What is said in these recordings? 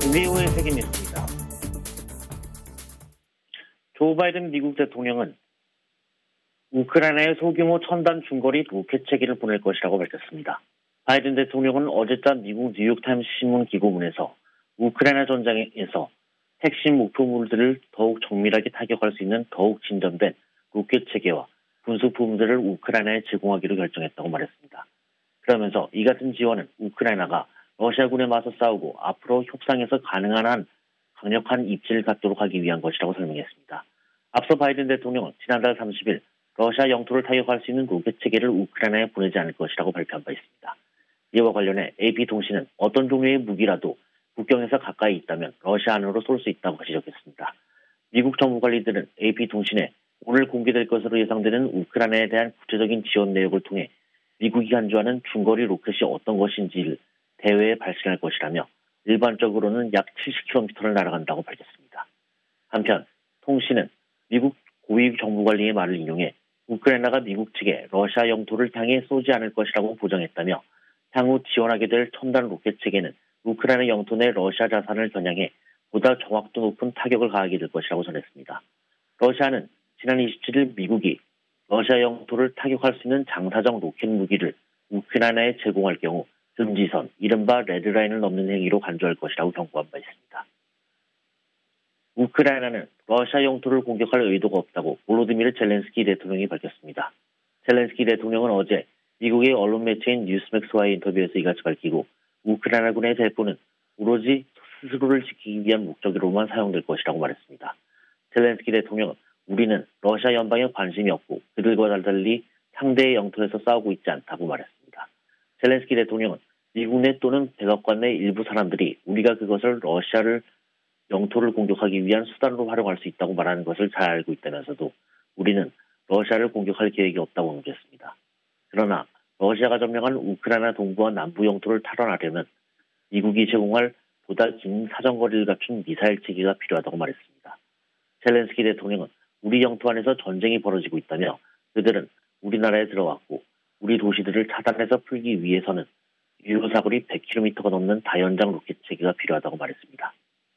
미국의 세계 뉴스입니다. 조 바이든 미국 대통령은 우크라이나에 소규모 첨단 중거리 로켓 체계를 보낼 것이라고 밝혔습니다. 바이든 대통령은 어젯밤 미국 뉴욕타임스 신문 기고문에서 우크라이나 전장에서 핵심 목표물들을 더욱 정밀하게 타격할 수 있는 더욱 진전된 로켓 체계와 군수품들을 우크라이나에 제공하기로 결정했다고 말했습니다. 그러면서 이 같은 지원은 우크라이나가 러시아군에 맞서 싸우고 앞으로 협상에서 가능한 한 강력한 입지를 갖도록 하기 위한 것이라고 설명했습니다. 앞서 바이든 대통령은 지난달 30일 러시아 영토를 타격할 수 있는 로켓 체계를 우크라이나에 보내지 않을 것이라고 발표한 바 있습니다. 이와 관련해 AP통신은 어떤 종류의 무기라도 국경에서 가까이 있다면 러시아 안으로 쏠 수 있다고 지적했습니다. 미국 정부 관리들은 AP통신에 오늘 공개될 것으로 예상되는 우크라이나에 대한 구체적인 지원 내역을 통해 미국이 간주하는 중거리 로켓이 어떤 것인지를 대회에 발신할 것이라며 일반적으로는 약 70km를 날아간다고 밝혔습니다. 한편 통신은 미국 고위 정부관리의 말을 인용해 우크라이나가 미국 측에 러시아 영토를 향해 쏘지 않을 것이라고 보장했다며 향후 지원하게 될 첨단 로켓 체계는 우크라이나 영토 내 러시아 자산을 겨냥해 보다 정확도 높은 타격을 가하게 될 것이라고 전했습니다. 러시아는 지난 27일 미국이 러시아 영토를 타격할 수 있는 장사정 로켓 무기를 우크라이나에 제공할 경우 금지선, 이른바 레드라인을 넘는 행위로 간주할 것이라고 경고한 바 있습니다. 우크라이나는 러시아 영토를 공격할 의도가 없다고 볼로디미르 젤렌스키 대통령이 밝혔습니다. 젤렌스키 대통령은 어제 미국의 언론 매체인 뉴스맥스와의 인터뷰에서 이같이 밝히고 우크라이나군의 대포는 오로지 스스로를 지키기 위한 목적으로만 사용될 것이라고 말했습니다. 젤렌스키 대통령은 우리는 러시아 연방에 관심이 없고 그들과 달리 상대의 영토에서 싸우고 있지 않다고 말했습니다. 젤렌스키 대통령은 미국 내 또는 백악관 내 일부 사람들이 우리가 그것을 러시아를 영토를 공격하기 위한 수단으로 활용할 수 있다고 말하는 것을 잘 알고 있다면서도 우리는 러시아를 공격할 계획이 없다고 언급했습니다. 그러나 러시아가 점령한 우크라이나 동부와 남부 영토를 탈환하려면 미국이 제공할 보다 긴 사정거리를 갖춘 미사일 체계가 필요하다고 말했습니다. 젤렌스키 대통령은 우리 영토 안에서 전쟁이 벌어지고 있다며 그들은 우리나라에 들어왔고 우리 도시들을 차단해서 풀기 위해서는 유효사거리 100km가 넘는 다연장 로켓 체계가 필요하다고 말했습니다.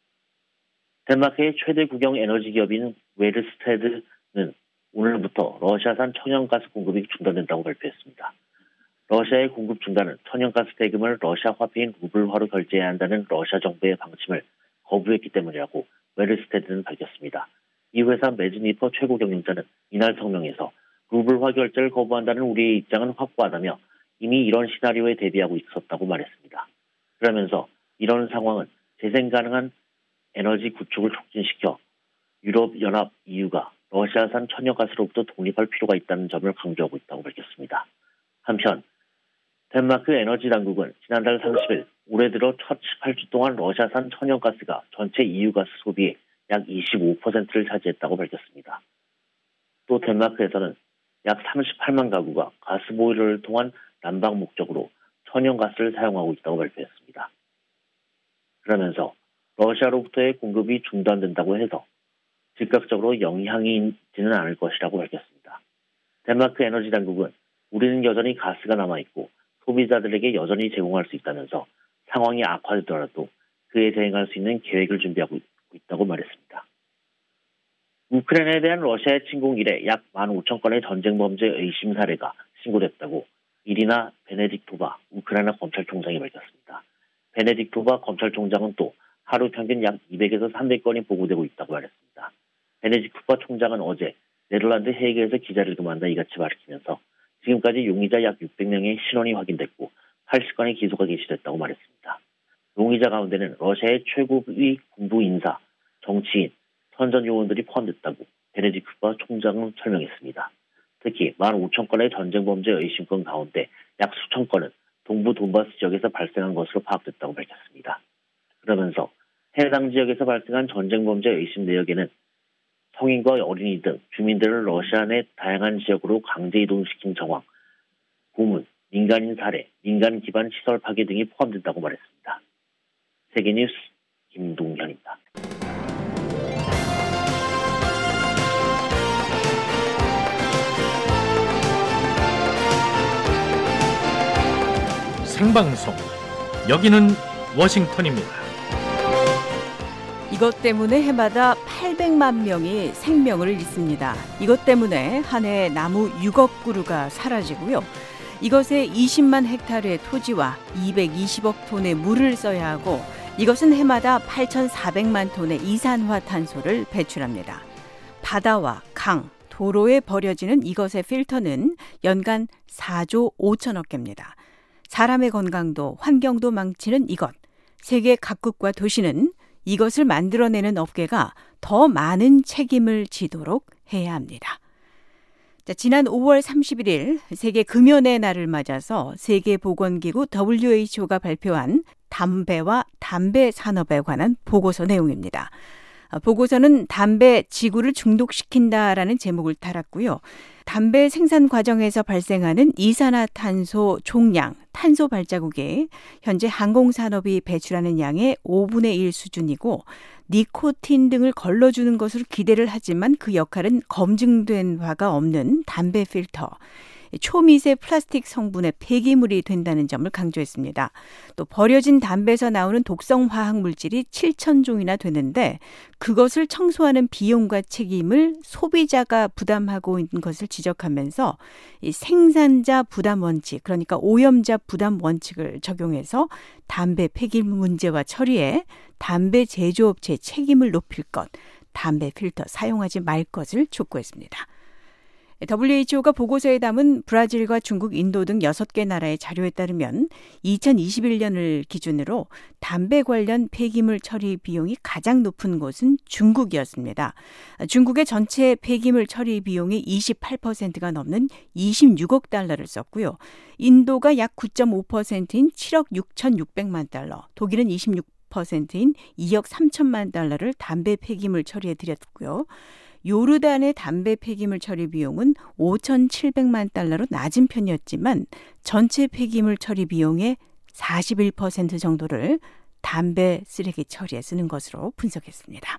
덴마크의 최대 국영 에너지 기업인 웨르스테드는 오늘부터 러시아산 천연가스 공급이 중단된다고 발표했습니다. 러시아의 공급 중단은 천연가스 대금을 러시아 화폐인 루블화로 결제해야 한다는 러시아 정부의 방침을 거부했기 때문이라고 웨르스테드는 밝혔습니다. 이 회사 메즈니퍼 최고 경영자는 이날 성명에서 루블화 결제를 거부한다는 우리의 입장은 확고하다며 이미 이런 시나리오에 대비하고 있었다고 말했습니다. 그러면서 이런 상황은 재생 가능한 에너지 구축을 촉진시켜 유럽연합 EU가 러시아산 천연가스로부터 독립할 필요가 있다는 점을 강조하고 있다고 밝혔습니다. 한편 덴마크 에너지 당국은 지난달 30일 올해 들어 첫 18주 동안 러시아산 천연가스가 전체 EU 가스 소비의 약 25%를 차지했다고 밝혔습니다. 또 덴마크에서는 약 38만 가구가 가스보일러를 통한 난방 목적으로 천연가스를 사용하고 있다고 발표했습니다. 그러면서 러시아로부터의 공급이 중단된다고 해서 즉각적으로 영향이 있지는 않을 것이라고 밝혔습니다. 덴마크 에너지 당국은 우리는 여전히 가스가 남아있고 소비자들에게 여전히 제공할 수 있다면서 상황이 악화되더라도 그에 대응할 수 있는 계획을 준비하고 있다고 말했습니다. 우크라이나에 대한 러시아의 침공 이래 약 15,000건의 전쟁 범죄 의심 사례가 신고됐다고 이리나 베네딕토바 우크라이나 검찰총장이 밝혔습니다. 베네딕토바 검찰총장은 또 하루 평균 약 200에서 300건이 보고되고 있다고 말했습니다. 베네딕토바 총장은 어제 네덜란드 헤이그에서 기자들과 만나 이같이 밝히면서 지금까지 용의자 약 600명의 신원이 확인됐고 80건의 기소가 개시됐다고 말했습니다. 용의자 가운데는 러시아의 최고위 군부 인사, 정치인, 선전 요원들이 포함됐다고 베네딕토바 총장은 설명했습니다. 특히 15,000건의 전쟁 범죄 의심건 가운데 약 수천 건은 동부 돈바스 지역에서 발생한 것으로 파악됐다고 밝혔습니다. 그러면서 해당 지역에서 발생한 전쟁 범죄 의심 내역에는 성인과 어린이 등 주민들을 러시아 내 다양한 지역으로 강제 이동시킨 정황, 고문, 민간인 살해, 민간 기반 시설 파괴 등이 포함된다고 말했습니다. 세계뉴스 김동현입니다. 생방송 여기는 워싱턴입니다. 이것 때문에 해마다 800만 명이 생명을 잃습니다. 이것 때문에 한 해 나무 6억 그루가 사라지고요. 이것에 20만 헥타르의 토지와 220억 톤의 물을 써야 하고 이것은 해마다 8,400만 톤의 이산화탄소를 배출합니다. 바다와 강, 도로에 버려지는 이것의 필터는 연간 4조 5천억 개입니다. 사람의 건강도 환경도 망치는 이것. 세계 각국과 도시는 이것을 만들어내는 업계가 더 많은 책임을 지도록 해야 합니다. 자, 지난 5월 31일 세계 금연의 날을 맞아서 세계보건기구 WHO가 발표한 담배와 담배 산업에 관한 보고서 내용입니다. 보고서는 담배 지구를 중독시킨다라는 제목을 달았고요. 담배 생산 과정에서 발생하는 이산화탄소 총량, 탄소 발자국이 현재 항공산업이 배출하는 양의 5분의 1 수준이고 니코틴 등을 걸러주는 것으로 기대를 하지만 그 역할은 검증된 바가 없는 담배 필터, 초미세 플라스틱 성분의 폐기물이 된다는 점을 강조했습니다. 또 버려진 담배에서 나오는 독성 화학 물질이 7,000종이나 되는데 그것을 청소하는 비용과 책임을 소비자가 부담하고 있는 것을 지적하면서 이 생산자 부담 원칙, 그러니까 오염자 부담 원칙을 적용해서 담배 폐기물 문제와 처리에 담배 제조업체의 책임을 높일 것, 담배 필터 사용하지 말 것을 촉구했습니다. WHO가 보고서에 담은 브라질과 중국, 인도 등 6개 나라의 자료에 따르면 2021년을 기준으로 담배 관련 폐기물 처리 비용이 가장 높은 곳은 중국이었습니다. 중국의 전체 폐기물 처리 비용의 28%가 넘는 26억 달러를 썼고요. 인도가 약 9.5%인 7억 6,600만 달러, 독일은 26%인 2억 3천만 달러를 담배 폐기물 처리에 들였고요. 요르단의 담배 폐기물 처리 비용은 5,700만 달러로 낮은 편이었지만 전체 폐기물 처리 비용의 41% 정도를 담배 쓰레기 처리에 쓰는 것으로 분석했습니다.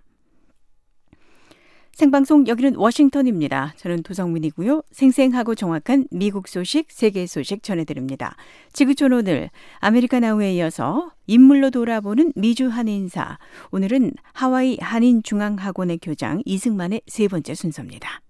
생방송 여기는 워싱턴입니다. 저는 도성민이고요. 생생하고 정확한 미국 소식, 세계 소식 전해드립니다. 지구촌 오늘 아메리카 나우에 이어서 인물로 돌아보는 미주 한인사. 오늘은 하와이 한인중앙학원의 교장 이승만의 세 번째 순서입니다.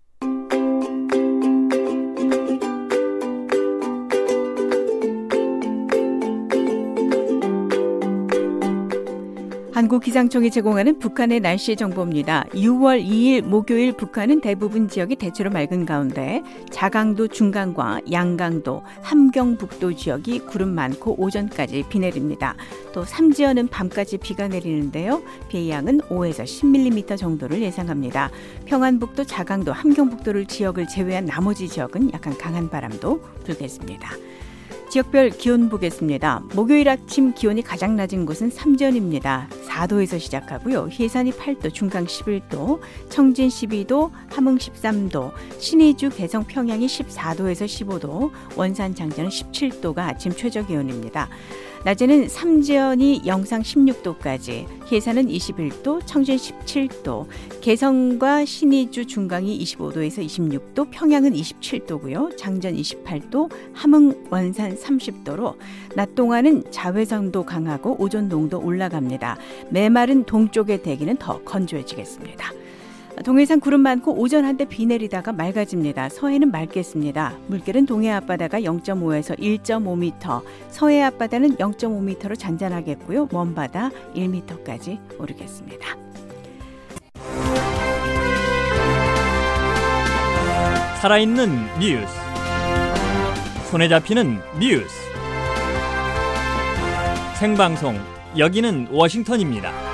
한국기상청이 제공하는 북한의 날씨 정보입니다. 6월 2일 목요일 북한은 대부분 지역이 대체로 맑은 가운데 자강도 중강과 양강도, 함경북도 지역이 구름 많고 오전까지 비 내립니다. 또 삼지연은 밤까지 비가 내리는데요. 비의 양은 5에서 10mm 정도를 예상합니다. 평안북도, 자강도, 함경북도를 지역을 제외한 나머지 지역은 약간 강한 바람도 불겠습니다. 지역별 기온 보겠습니다. 목요일 아침 기온이 가장 낮은 곳은 삼전입니다. 4도에서 시작하고요. 해산이 8도, 중강 11도, 청진 12도, 함흥 13도, 신의주, 개성, 평양이 14도에서 15도, 원산, 장전은 17도가 아침 최저 기온입니다. 낮에는 삼지연이 영상 16도까지, 해산은 21도, 청진 17도, 개성과 신의주, 중강이 25도에서 26도, 평양은 27도고요. 장전 28도, 함흥, 원산 30도로 낮 동안은 자외선도 강하고 오존 농도 올라갑니다. 메마른 동쪽의 대기는 더 건조해지겠습니다. 동해상 구름 많고 오전 한때 비 내리다가 맑아집니다. 서해는 맑겠습니다. 물결은 동해 앞바다가 0.5에서 1.5m, 서해 앞바다는 0.5m로 잔잔하겠고요. 먼바다 1m까지 오르겠습니다. 살아있는 뉴스, 손에 잡히는 뉴스, 생방송 여기는 워싱턴입니다.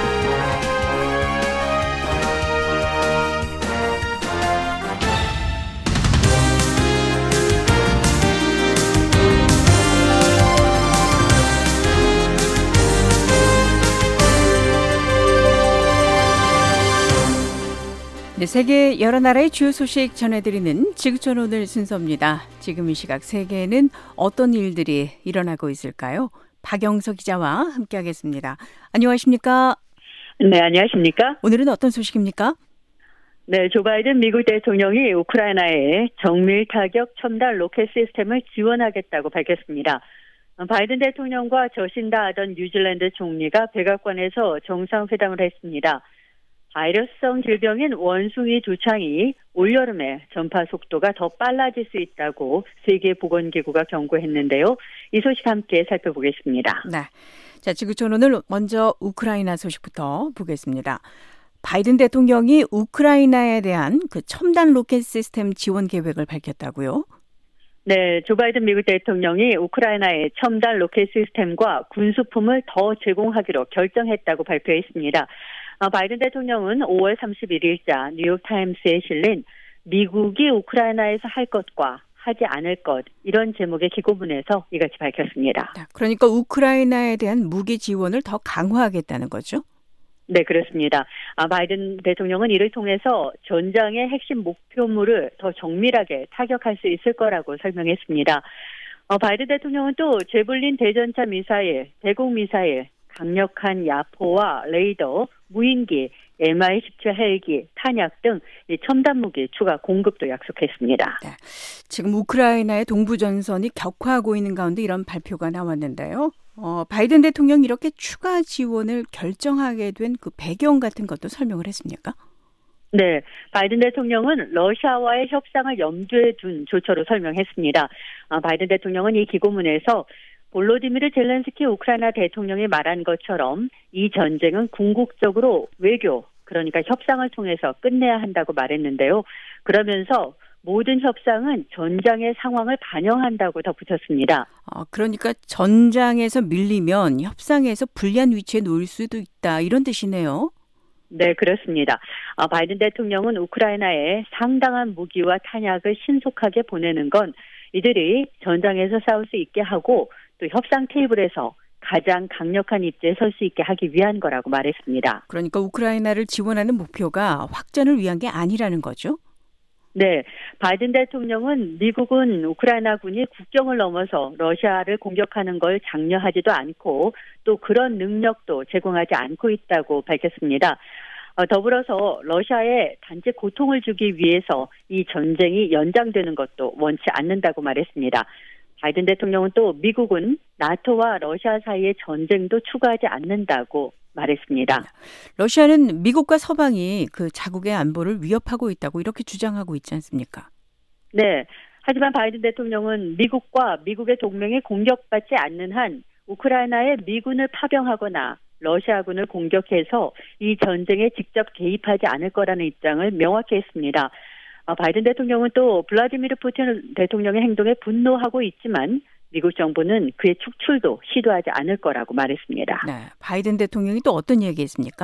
네, 세계 여러 나라의 주요 소식 전해드리는 지구촌 오늘 순서입니다. 지금 이 시각 세계에는 어떤 일들이 일어나고 있을까요? 박영서 기자와 함께하겠습니다. 안녕하십니까? 네, 안녕하십니까? 오늘은 어떤 소식입니까? 네, 조 바이든 미국 대통령이 우크라이나에 정밀 타격 첨단 로켓 시스템을 지원하겠다고 밝혔습니다. 바이든 대통령과 저신다 하던 뉴질랜드 총리가 백악관에서 정상회담을 했습니다. 바이러스성 질병인 원숭이 두창이 올여름에 전파 속도가 더 빨라질 수 있다고 세계보건기구가 경고했는데요. 이 소식 함께 살펴보겠습니다. 네. 자, 지구촌 오늘 먼저 우크라이나 소식부터 보겠습니다. 바이든 대통령이 우크라이나에 대한 그 첨단 로켓 시스템 지원 계획을 밝혔다고요? 네, 조 바이든 미국 대통령이 우크라이나에 첨단 로켓 시스템과 군수품을 더 제공하기로 결정했다고 발표했습니다. 바이든 대통령은 5월 31일자 뉴욕타임스에 실린 미국이 우크라이나에서 할 것과 하지 않을 것 이런 제목의 기고문에서 이같이 밝혔습니다. 그러니까 우크라이나에 대한 무기 지원을 더 강화하겠다는 거죠? 네, 그렇습니다. 바이든 대통령은 이를 통해서 전장의 핵심 목표물을 더 정밀하게 타격할 수 있을 거라고 설명했습니다. 바이든 대통령은 또 제블린 대전차 미사일, 대공 미사일, 강력한 야포와 레이더, 무인기, Mi-17 헬기, 탄약 등 첨단 무기 추가 공급도 약속했습니다. 네. 지금 우크라이나의 동부 전선이 격화하고 있는 가운데 이런 발표가 나왔는데요. 바이든 대통령이 이렇게 추가 지원을 결정하게 된 그 배경 같은 것도 설명을 했습니까? 네, 바이든 대통령은 러시아와의 협상을 염두에 둔 조처로 설명했습니다. 바이든 대통령은 이 기고문에서 볼로디미르 젤렌스키 우크라이나 대통령이 말한 것처럼 이 전쟁은 궁극적으로 외교, 그러니까 협상을 통해서 끝내야 한다고 말했는데요. 그러면서 모든 협상은 전장의 상황을 반영한다고 덧붙였습니다. 그러니까 전장에서 밀리면 협상에서 불리한 위치에 놓일 수도 있다, 이런 뜻이네요. 네, 그렇습니다. 바이든 대통령은 우크라이나에 상당한 무기와 탄약을 신속하게 보내는 건 이들이 전장에서 싸울 수 있게 하고 또 협상 테이블에서 가장 강력한 입지에 설 수 있게 하기 위한 거라고 말했습니다. 그러니까 우크라이나를 지원하는 목표가 확전을 위한 게 아니라는 거죠? 네, 바이든 대통령은 미국은 우크라이나군이 국경을 넘어서 러시아를 공격하는 걸 장려하지도 않고 또 그런 능력도 제공하지 않고 있다고 밝혔습니다. 더불어서 러시아에 단지 고통을 주기 위해서 이 전쟁이 연장되는 것도 원치 않는다고 말했습니다. 바이든 대통령은 또 미국은 나토와 러시아 사이의 전쟁도 추구하지 않는다고 말했습니다. 러시아는 미국과 서방이 그 자국의 안보를 위협하고 있다고 이렇게 주장하고 있지 않습니까? 네. 하지만 바이든 대통령은 미국과 미국의 동맹이 공격받지 않는 한 우크라이나에 미군을 파병하거나 러시아군을 공격해서 이 전쟁에 직접 개입하지 않을 거라는 입장을 명확히 했습니다. 바이든 대통령은 또 블라디미르 푸틴 대통령의 행동에 분노하고 있지만 미국 정부는 그의 축출도 시도하지 않을 거라고 말했습니다. 네, 바이든 대통령이 또 어떤 얘기했습니까?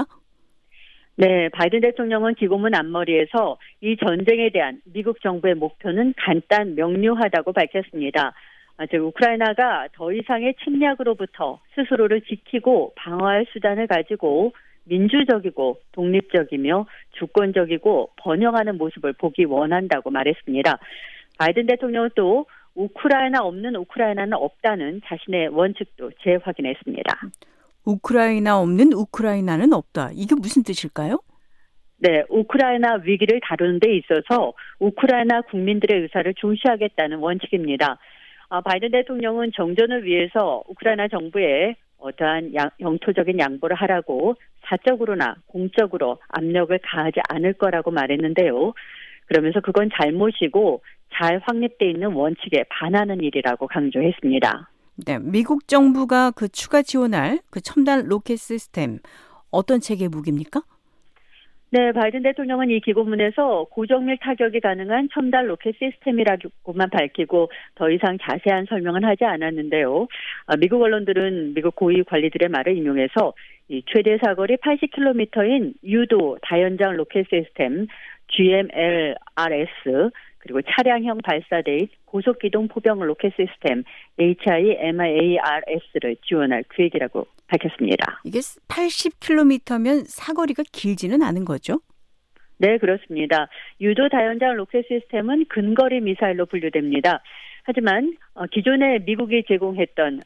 네, 바이든 대통령은 기고문 앞머리에서 이 전쟁에 대한 미국 정부의 목표는 간단 명료하다고 밝혔습니다. 즉 우크라이나가 더 이상의 침략으로부터 스스로를 지키고 방어할 수단을 가지고 민주적이고 독립적이며 주권적이고 번영하는 모습을 보기 원한다고 말했습니다. 바이든 대통령은 또 우크라이나 없는 우크라이나는 없다는 자신의 원칙도 재확인했습니다. 우크라이나 없는 우크라이나는 없다. 이게 무슨 뜻일까요? 네, 우크라이나 위기를 다루는 데 있어서 우크라이나 국민들의 의사를 중시하겠다는 원칙입니다. 바이든 대통령은 정전을 위해서 우크라이나 정부에 어떠한 영토적인 양보를 하라고 사적으로나 공적으로 압력을 가하지 않을 거라고 말했는데요. 그러면서 그건 잘못이고 잘 확립돼 있는 원칙에 반하는 일이라고 강조했습니다. 네, 미국 정부가 그 추가 지원할 그 첨단 로켓 시스템 어떤 체계 무기입니까? 네, 바이든 대통령은 이 기고문에서 고정밀 타격이 가능한 첨단 로켓 시스템이라고만 밝히고 더 이상 자세한 설명은 하지 않았는데요. 미국 언론들은 미국 고위 관리들의 말을 인용해서 이 최대 사거리 80km인 유도 다연장 로켓 시스템 GMLRS 그리고 차량형 발사대의 고속기동 포병 로켓 시스템 HIMARS를 지원할 계획이라고 밝혔습니다. 이게 80km면 사거리가 길지는 않은 거죠? 네, 그렇습니다. 유도 다연장 로켓 시스템은 근거리 미사일로 분류됩니다. 하지만 기존에 미국이 제공했던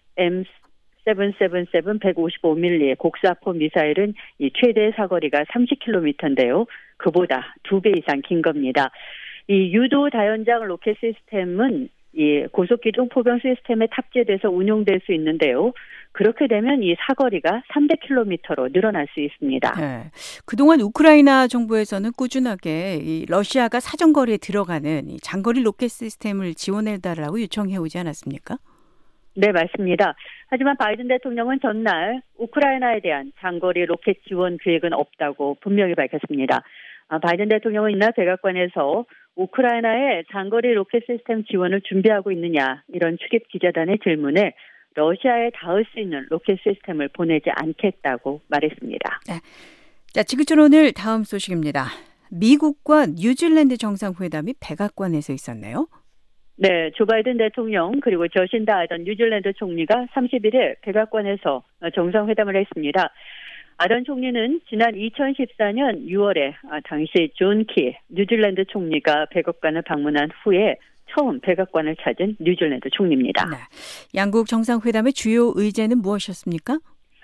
M777 155mm 곡사포 미사일은 이 최대 사거리가 30km인데요. 그보다 2배 이상 긴 겁니다. 이 유도 다연장 로켓 시스템은 이 고속기동 포병 시스템에 탑재돼서 운용될 수 있는데요. 그렇게 되면 이 사거리가 300km로 늘어날 수 있습니다. 네. 그동안 우크라이나 정부에서는 꾸준하게 이 러시아가 사정거리에 들어가는 이 장거리 로켓 시스템을 지원해달라고 요청해 오지 않았습니까? 네, 맞습니다. 하지만 바이든 대통령은 전날 우크라이나에 대한 장거리 로켓 지원 계획은 없다고 분명히 밝혔습니다. 바이든 대통령은 이날 백악관에서 우크라이나의 장거리 로켓 시스템 지원을 준비하고 있느냐 이런 출입 기자단의 질문에 러시아에 닿을 수 있는 로켓 시스템을 보내지 않겠다고 말했습니다. 네. 자, 지구촌 오늘 다음 소식입니다. 미국과 뉴질랜드 정상회담이 백악관에서 있었네요. 네, 조 바이든 대통령 그리고 저신다 아던 뉴질랜드 총리가 31일 백악관에서 정상회담을 했습니다. 아던 총리는 지난 2014년 6월에 당시 존 키 뉴질랜드 총리가 백악관을 방문한 후에 처음 백악관을 찾은 뉴질랜드 총리입니다. 네. 양국 정상회담의 주요 의제는 무엇이었습니까?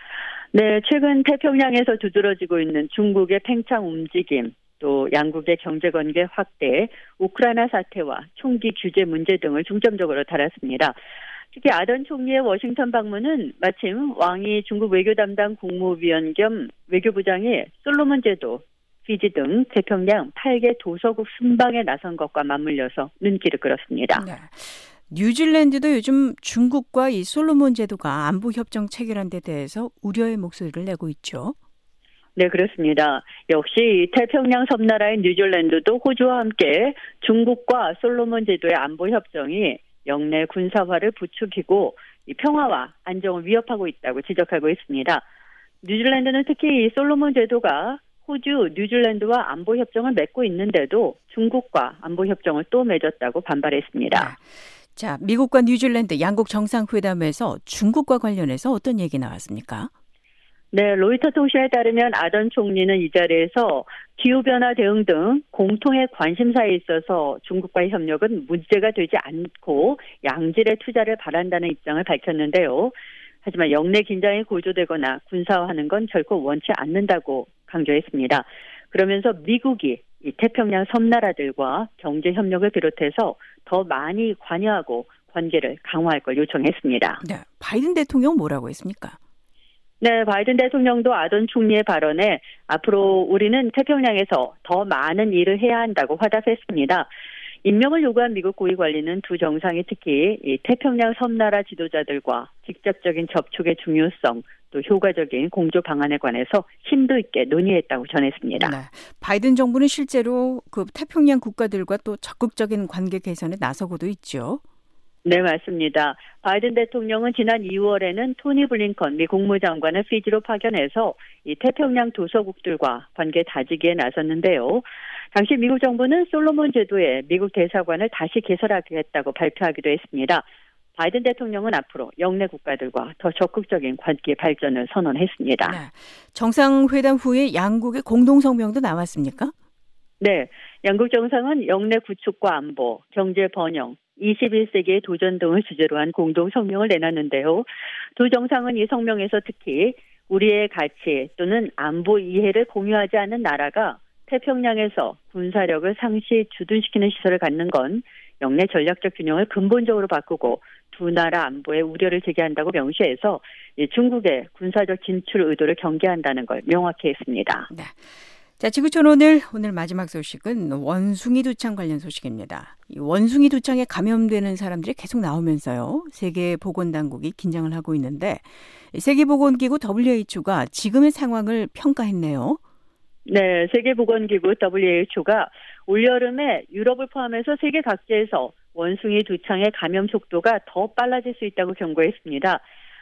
네, 최근 태평양에서 두드러지고 있는 중국의 팽창 움직임, 또 양국의 경제관계 확대, 우크라이나 사태와 총기 규제 문제 등을 중점적으로 다뤘습니다. 특히 아던 총리의 워싱턴 방문은 마침 왕이 중국 외교 담당 국무위원 겸 외교부장이 솔로몬 제도, 피지 등 태평양 8개 도서국 순방에 나선 것과 맞물려서 눈길을 끌었습니다. 네. 뉴질랜드도 요즘 중국과 이 솔로몬 제도가 안보 협정 체결한 데 대해서 우려의 목소리를 내고 있죠. 네, 그렇습니다. 역시 태평양 섬나라인 뉴질랜드도 호주와 함께 중국과 솔로몬 제도의 안보 협정이 영내 군사화를 부추기고 이 평화와 안정을 위협하고 있다고 지적하고 있습니다. 뉴질랜드는 특히 이 솔로몬 제도가 호주, 뉴질랜드와 안보 협정을 맺고 있는데도 중국과 안보 협정을 또 맺었다고 반발했습니다. 네. 자, 미국과 뉴질랜드 양국 정상회담에서 중국과 관련해서 어떤 얘기 나왔습니까? 네, 로이터 통신에 따르면 아던 총리는 이 자리에서 기후변화 대응 등 공통의 관심사에 있어서 중국과의 협력은 문제가 되지 않고 양질의 투자를 바란다는 입장을 밝혔는데요. 하지만 영내 긴장이 고조되거나 군사화하는 건 결코 원치 않는다고 강조했습니다. 그러면서 미국이 이 태평양 섬나라들과 경제 협력을 비롯해서 더 많이 관여하고 관계를 강화할 걸 요청했습니다. 네, 바이든 대통령 뭐라고 했습니까? 네, 바이든 대통령도 아던 총리의 발언에 앞으로 우리는 태평양에서 더 많은 일을 해야 한다고 화답했습니다. 임명을 요구한 미국 고위 관리는 두 정상이 특히 이 태평양 섬나라 지도자들과 직접적인 접촉의 중요성, 또 효과적인 공조 방안에 관해서 심도 있게 논의했다고 전했습니다. 네, 바이든 정부는 실제로 그 태평양 국가들과 또 적극적인 관계 개선에 나서고도 있죠. 네, 맞습니다. 바이든 대통령은 지난 2월에는 토니 블링컨 미 국무장관을 피지로 파견해서 이 태평양 도서국들과 관계 다지기에 나섰는데요. 당시 미국 정부는 솔로몬 제도에 미국 대사관을 다시 개설하겠다고 발표하기도 했습니다. 바이든 대통령은 앞으로 영내 국가들과 더 적극적인 관계 발전을 선언했습니다. 네, 정상회담 후에 양국의 공동성명도 나왔습니까? 네, 양국 정상은 영내 구축과 안보, 경제 번영, 21세기의 도전 등을 주제로 한 공동성명을 내놨는데요. 두 정상은 이 성명에서 특히 우리의 가치 또는 안보 이해를 공유하지 않는 나라가 태평양에서 군사력을 상시 주둔시키는 시설을 갖는 건 영내 전략적 균형을 근본적으로 바꾸고 두 나라 안보에 우려를 제기한다고 명시해서 중국의 군사적 진출 의도를 경계한다는 걸 명확히 했습니다. 네. 자, 지구촌 오늘 마지막 소식은 원숭이 두창 관련 소식입니다. 이 원숭이 두창에 감염되는 사람들이 계속 나오면서요. 세계보건당국이 긴장을 하고 있는데 세계보건기구 WHO가 지금의 상황을 평가했네요. 네, 세계보건기구 WHO가 올여름에 유럽을 포함해서 세계 각지에서 원숭이 두창의 감염 속도가 더 빨라질 수 있다고 경고했습니다.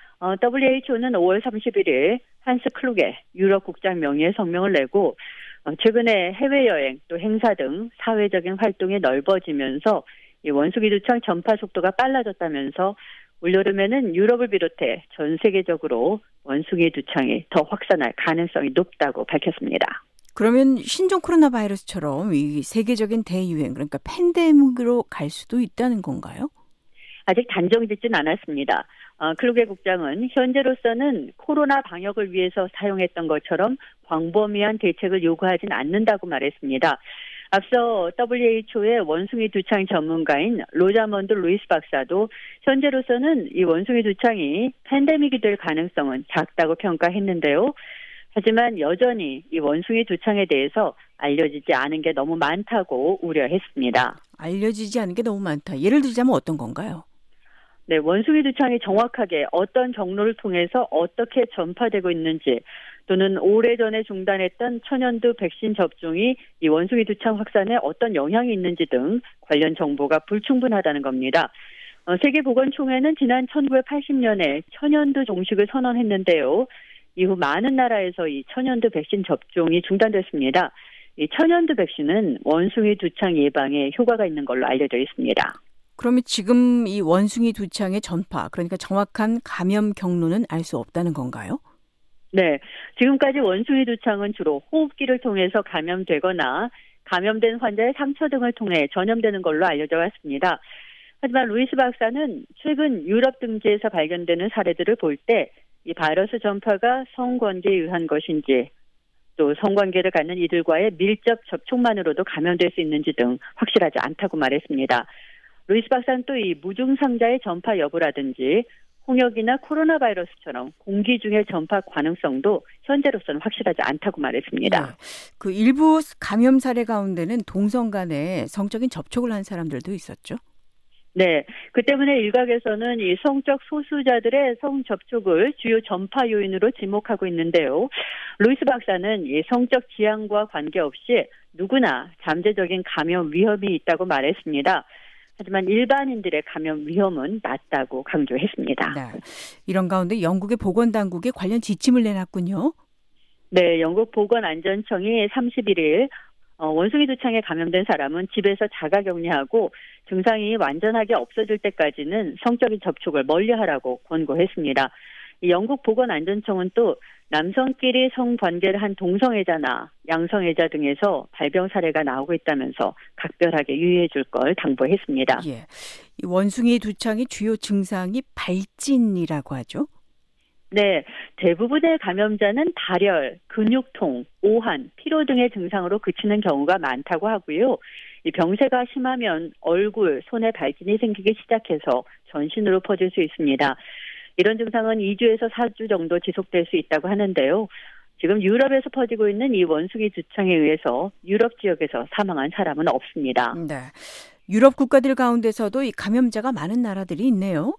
WHO는 5월 31일 한스 클루게 유럽 국장 명의의 성명을 내고 최근에 해외여행 또 행사 등 사회적인 활동이 넓어지면서 이 원숭이 두창 전파 속도가 빨라졌다면서 올여름에는 유럽을 비롯해 전 세계적으로 원숭이 두창이 더 확산할 가능성이 높다고 밝혔습니다. 그러면 신종 코로나 바이러스처럼 이 세계적인 대유행 그러니까 팬데믹으로 갈 수도 있다는 건가요? 아직 단정짓진 않았습니다. 클루게 국장은 현재로서는 코로나 방역을 위해서 사용했던 것처럼 광범위한 대책을 요구하진 않는다고 말했습니다. 앞서 WHO의 원숭이 두창 전문가인 로자먼드 루이스 박사도 현재로서는 이 원숭이 두창이 팬데믹이 될 가능성은 작다고 평가했는데요. 하지만 여전히 이 원숭이 두창에 대해서 알려지지 않은 게 너무 많다고 우려했습니다. 알려지지 않은 게 너무 많다. 예를 들자면 어떤 건가요? 네, 원숭이 두창이 정확하게 어떤 경로를 통해서 어떻게 전파되고 있는지 또는 오래전에 중단했던 천연두 백신 접종이 이 원숭이 두창 확산에 어떤 영향이 있는지 등 관련 정보가 불충분하다는 겁니다. 세계보건총회는 지난 1980년에 천연두 종식을 선언했는데요. 이후 많은 나라에서 이 천연두 백신 접종이 중단됐습니다. 이 천연두 백신은 원숭이 두창 예방에 효과가 있는 걸로 알려져 있습니다. 그러면 지금 이 원숭이 두창의 전파, 그러니까 정확한 감염 경로는 알 수 없다는 건가요? 네, 지금까지 원숭이 두창은 주로 호흡기를 통해서 감염되거나 감염된 환자의 상처 등을 통해 전염되는 걸로 알려져 왔습니다. 하지만 루이스 박사는 최근 유럽 등지에서 발견되는 사례들을 볼 때 이 바이러스 전파가 성관계에 의한 것인지 또 성관계를 갖는 이들과의 밀접 접촉만으로도 감염될 수 있는지 등 확실하지 않다고 말했습니다. 루이스 박사는 또 이 무증상자의 전파 여부라든지 홍역이나 코로나 바이러스처럼 공기 중의 전파 가능성도 현재로서는 확실하지 않다고 말했습니다. 네. 그 일부 감염 사례 가운데는 동성 간에 성적인 접촉을 한 사람들도 있었죠? 네, 그 때문에 일각에서는 이 성적 소수자들의 성 접촉을 주요 전파 요인으로 지목하고 있는데요. 루이스 박사는 이 성적 지향과 관계없이 누구나 잠재적인 감염 위험이 있다고 말했습니다. 하지만 일반인들의 감염 위험은 낮다고 강조했습니다. 네. 이런 가운데 영국의 보건당국이 관련 지침을 내놨군요. 네, 영국 보건안전청이 31일 원숭이 두창에 감염된 사람은 집에서 자가격리하고 증상이 완전하게 없어질 때까지는 성적인 접촉을 멀리하라고 권고했습니다. 이 영국 보건안전청은 또 남성끼리 성관계를 한 동성애자나 양성애자 등에서 발병 사례가 나오고 있다면서 각별하게 유의해 줄 걸 당부했습니다. 예, 이 원숭이 두창의 주요 증상이 발진이라고 하죠? 네, 대부분의 감염자는 발열, 근육통, 오한, 피로 등의 증상으로 그치는 경우가 많다고 하고요. 이 병세가 심하면 얼굴, 손에 발진이 생기기 시작해서 전신으로 퍼질 수 있습니다. 이런 증상은 2주에서 4주 정도 지속될 수 있다고 하는데요. 지금 유럽에서 퍼지고 있는 이 원숭이 두창에 의해서 유럽 지역에서 사망한 사람은 없습니다. 네, 유럽 국가들 가운데서도 이 감염자가 많은 나라들이 있네요.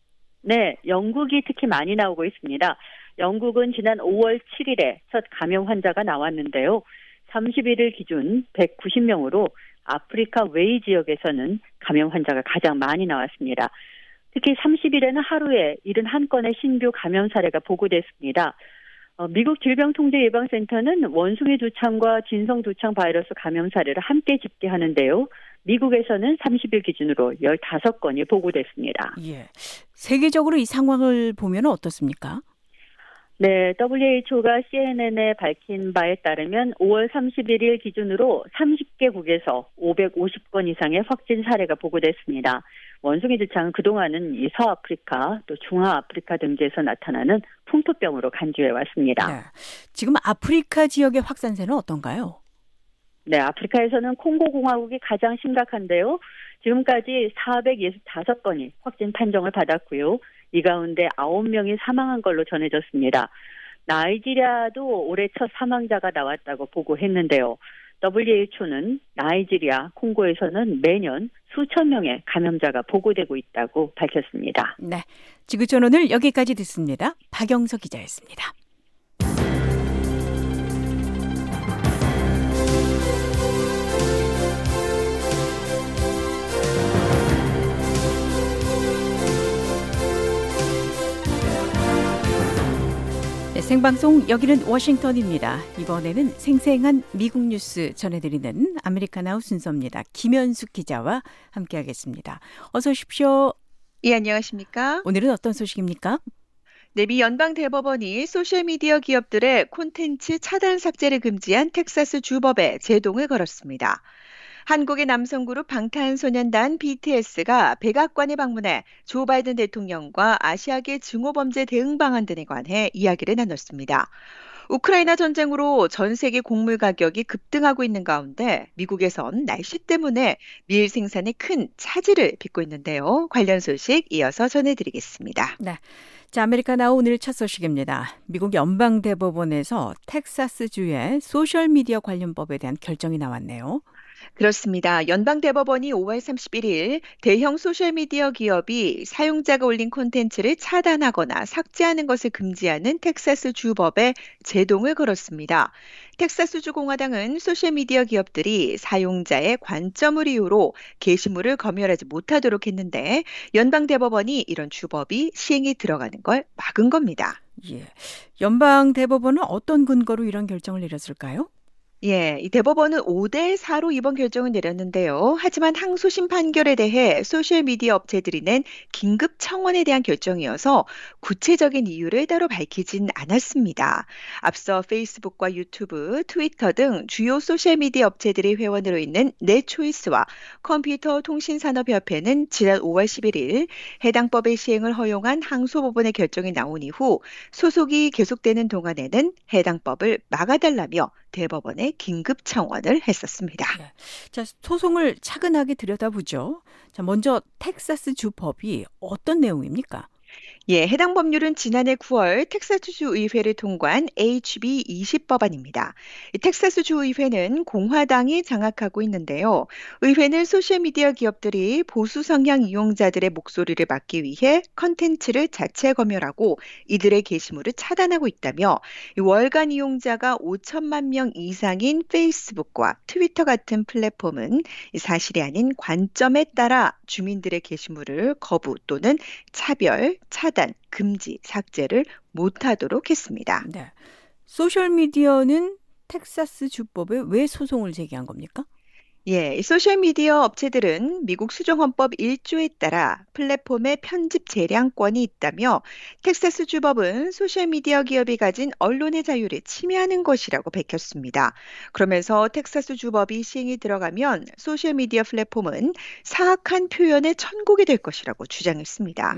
네, 영국이 특히 많이 나오고 있습니다. 영국은 지난 5월 7일에 첫 감염 환자가 나왔는데요. 31일 기준 190명으로 아프리카 웨이 지역에서는 감염 환자가 가장 많이 나왔습니다. 특히 30일에는 하루에 71건의 신규 감염 사례가 보고됐습니다. 미국 질병통제예방센터는 원숭이 두창과 진성 두창 바이러스 감염 사례를 함께 집계하는데요. 미국에서는 30일 기준으로 15건이 보고됐습니다. 예, 세계적으로 이 상황을 보면 어떻습니까? 네, WHO가 CNN에 밝힌 바에 따르면 5월 31일 기준으로 30개국에서 550건 이상의 확진 사례가 보고됐습니다. 원숭이 두창은 그동안은 이 서아프리카 또 중아아프리카 등지에서 나타나는 풍토병으로 간주해 왔습니다. 네, 지금 아프리카 지역의 확산세는 어떤가요? 네, 아프리카에서는 콩고공화국이 가장 심각한데요. 지금까지 465건이 확진 판정을 받았고요. 이 가운데 9명이 사망한 걸로 전해졌습니다. 나이지리아도 올해 첫 사망자가 나왔다고 보고했는데요. WHO는 나이지리아, 콩고에서는 매년 수천 명의 감염자가 보고되고 있다고 밝혔습니다. 네, 지구촌 오늘 여기까지 듣습니다. 박영석 기자였습니다. 네, 생방송 여기는 워싱턴입니다. 이번에는 생생한 미국 뉴스 전해드리는 아메리카나우 순서입니다. 김현숙 기자와 함께하겠습니다. 어서 오십시오. 예, 안녕하십니까? 오늘은 어떤 소식입니까? 네, 미 연방대법원이 소셜미디어 기업들의 콘텐츠 차단 삭제를 금지한 텍사스 주법에 제동을 걸었습니다. 한국의 남성 그룹 방탄소년단 BTS가 백악관에 방문해 조 바이든 대통령과 아시아계 증오범죄 대응 방안 등에 관해 이야기를 나눴습니다. 우크라이나 전쟁으로 전 세계 곡물 가격이 급등하고 있는 가운데 미국에선 날씨 때문에 밀 생산에 큰 차질을 빚고 있는데요. 관련 소식 이어서 전해드리겠습니다. 네. 자, 아메리카나우 오늘 첫 소식입니다. 미국 연방대법원에서 텍사스주의 소셜미디어 관련법에 대한 결정이 나왔네요. 그렇습니다. 연방대법원이 5월 31일 대형 소셜미디어 기업이 사용자가 올린 콘텐츠를 차단하거나 삭제하는 것을 금지하는 텍사스 주법에 제동을 걸었습니다. 텍사스주 공화당은 소셜미디어 기업들이 사용자의 관점을 이유로 게시물을 검열하지 못하도록 했는데 연방대법원이 이런 주법이 시행에 들어가는 걸 막은 겁니다. 예. 연방대법원은 어떤 근거로 이런 결정을 내렸을까요? 예, 이 대법원은 5대4로 이번 결정을 내렸는데요. 하지만 항소심 판결에 대해 소셜미디어 업체들이 낸 긴급 청원에 대한 결정이어서 구체적인 이유를 따로 밝히진 않았습니다. 앞서 페이스북과 유튜브, 트위터 등 주요 소셜미디어 업체들의 회원으로 있는 넷초이스와 컴퓨터 통신산업협회는 지난 5월 11일 해당 법의 시행을 허용한 항소법원의 결정이 나온 이후 소속이 계속되는 동안에는 해당 법을 막아달라며 대법원에 긴급 청원을 했었습니다. 네. 자, 소송을 차근하게 들여다보죠. 자, 먼저 텍사스 주법이 어떤 내용입니까? 예, 해당 법률은 지난해 9월 텍사스주 의회를 통과한 HB 20법안입니다. 텍사스주 의회는 공화당이 장악하고 있는데요. 의회는 소셜미디어 기업들이 보수 성향 이용자들의 목소리를 막기 위해 컨텐츠를 자체 검열하고 이들의 게시물을 차단하고 있다며 월간 이용자가 5천만 명 이상인 페이스북과 트위터 같은 플랫폼은 사실이 아닌 관점에 따라 주민들의 게시물을 거부 또는 차별, 차단, 금지, 삭제를 못하도록 했습니다. 네. 소셜미디어는 텍사스 주법에 왜 소송을 제기한 겁니까? 예, 이 소셜미디어 업체들은 미국 수정헌법 1조에 따라 플랫폼의 편집 재량권이 있다며 텍사스 주법은 소셜미디어 기업이 가진 언론의 자유를 침해하는 것이라고 밝혔습니다. 그러면서 텍사스 주법이 시행이 들어가면 소셜미디어 플랫폼은 사악한 표현의 천국이 될 것이라고 주장했습니다.